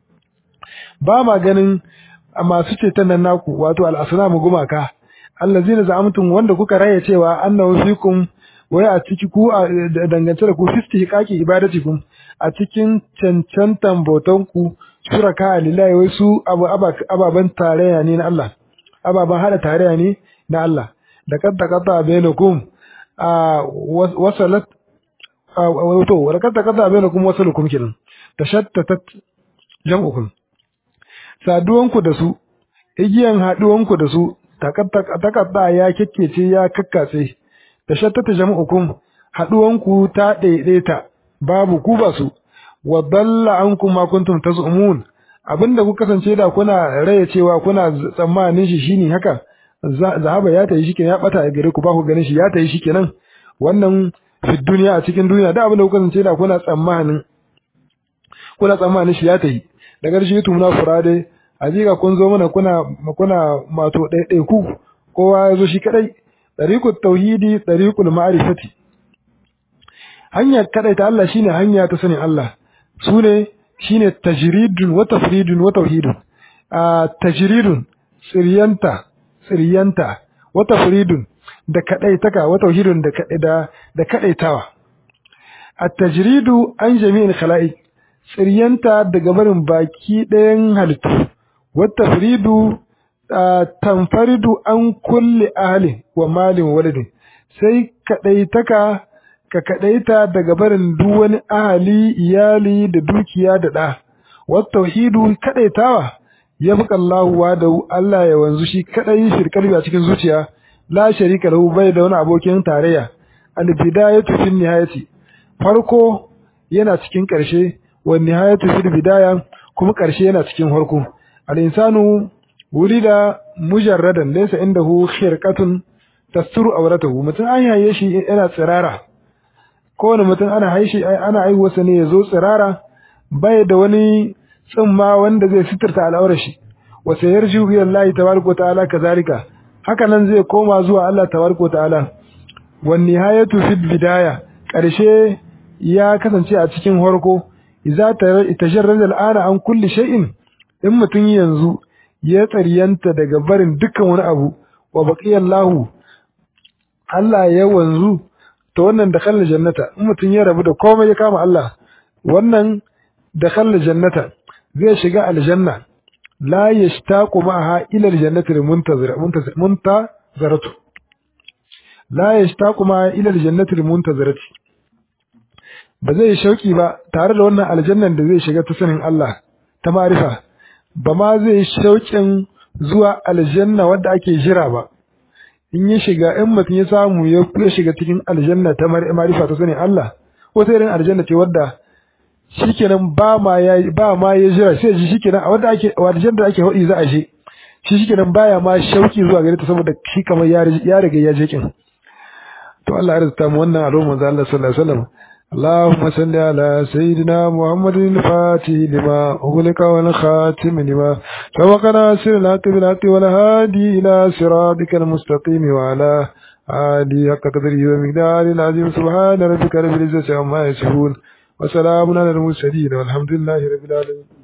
ba ma ganin masu ceton nan naku wato al-asnamu gumaka allazina za'amtum wanda kuka raye cewa annahum fikum wai a ciki ku dangance da ku fisti hiqaqi ibadatikum a cikin cancantan bautan ku shuraka lillahi wai su ababan tarayya ne na Allah ababan hada tarayya ne na Allah da kadda kadda bainakum a wasalat wato da kadda kadda bainakum wasalukum kinan tashattatat jam'ukum saduwanku da su igiyan haduwanku da su takadda ya kekkece ya kakkatse tashattata jam'ukum haduwanku ta daidaita babu ku ba su wa dalla ankum ma kuntum tazumun abinda ku kasance da kuna raye cewa kuna tsammanin shi shine haka zahaba ya tayi shikenan ya bata a gare ku ba ku ganin shi ya tayi shikenan wannan fi duniya a cikin duniya da abinda ku kasance da kuna tsammanin kuna tsammanin shi ya tayi da garshe tu muna furade hakika kun zo mana kuna kuna mato daidai ku kowa ya zo shi kadai tariqut tauhidi tariqul ma'rifati hanya kadai ta Allah shine hanya ta sanin Allah sune shine tajridun wa tafridun wa tauhidun a tajridun siriyanta siriyanta wa tafridun da kadaitaka wa tauhidun da da da kadaitawa at-tajridu an jami'il khalaiq siriyanta daga barin baki ɗayan halittu wa tafridu tanfaridu an kulli ahli wa malin waladin sai kadaitaka ka kadaita daga barin duk wani ahali iyali da dukiya da da wa tauhidu kadaitawa yabqa Allahu wa da Allah ya wanzu shi kadai shirkar a cikin zuciya la sharika lahu bai da wani abokin tarayya al bidayatu fin nihayati farko yana cikin karshe wa nihayatu fil bidaya kuma karshe yana cikin farko al insanu wulida mujarradan laysa indahu khirqatun tasturu awratahu mutum an yaye shi yana tsirara kowane mutum ana haishi ana aiwasa ne yazo tsirara bai da wani tsumma wanda zai sitirta al'aurar shi wa sayarju ila Allah tabaraka ta'ala kazalika haka nan zai koma zuwa Allah tabaraka ta'ala wan nihayatu fil bidaya karshe ya kasance a cikin farko idza tajarrada al'ana an kulli shay'in in mutum yanzu ya tsariyanta daga barin dukkan wani abu wa baqiya Allah Allah ya wanzu to wannan da kallal jannata in mutum ya rabu da komai ya kama Allah wannan da kallal jannata zai shiga aljanna la yashtaqu ma'aha ila aljannati almuntazira muntaziratu la yashtaqu ma'aha ila aljannati almuntazirati ba zai shauki ba tare da wannan aljannan da zai shiga ta sanin Allah ta ma'rifa ba ma zai shaukin zuwa aljanna wanda ake jira ba in ya shiga in mutum ya samu ya shiga cikin aljanna ta ma'rifa ta sanin Allah wata irin aljanna ce wadda shikenan ba ma ya ba ma ya jira sai ji shikenan a wanda ake aljanna da ake hodi za a je shi shikenan baya ma shauki zuwa gare ta saboda shi kamar ya ya riga ya je kin to to Allah ya rizta mu wannan al'umma manzo Allah sallallahu alaihi wasallam اللهم صل على سيدنا محمد الفاتح لما أغلق والخاتم لما سبق ناصر الحق بالحق والهادي إلى صراطك المستقيم وعلى آله حق قدره ومقداره العظيم سبحان ربك رب العزة عما يصفون وسلام على المرسلين والحمد لله رب العالمين.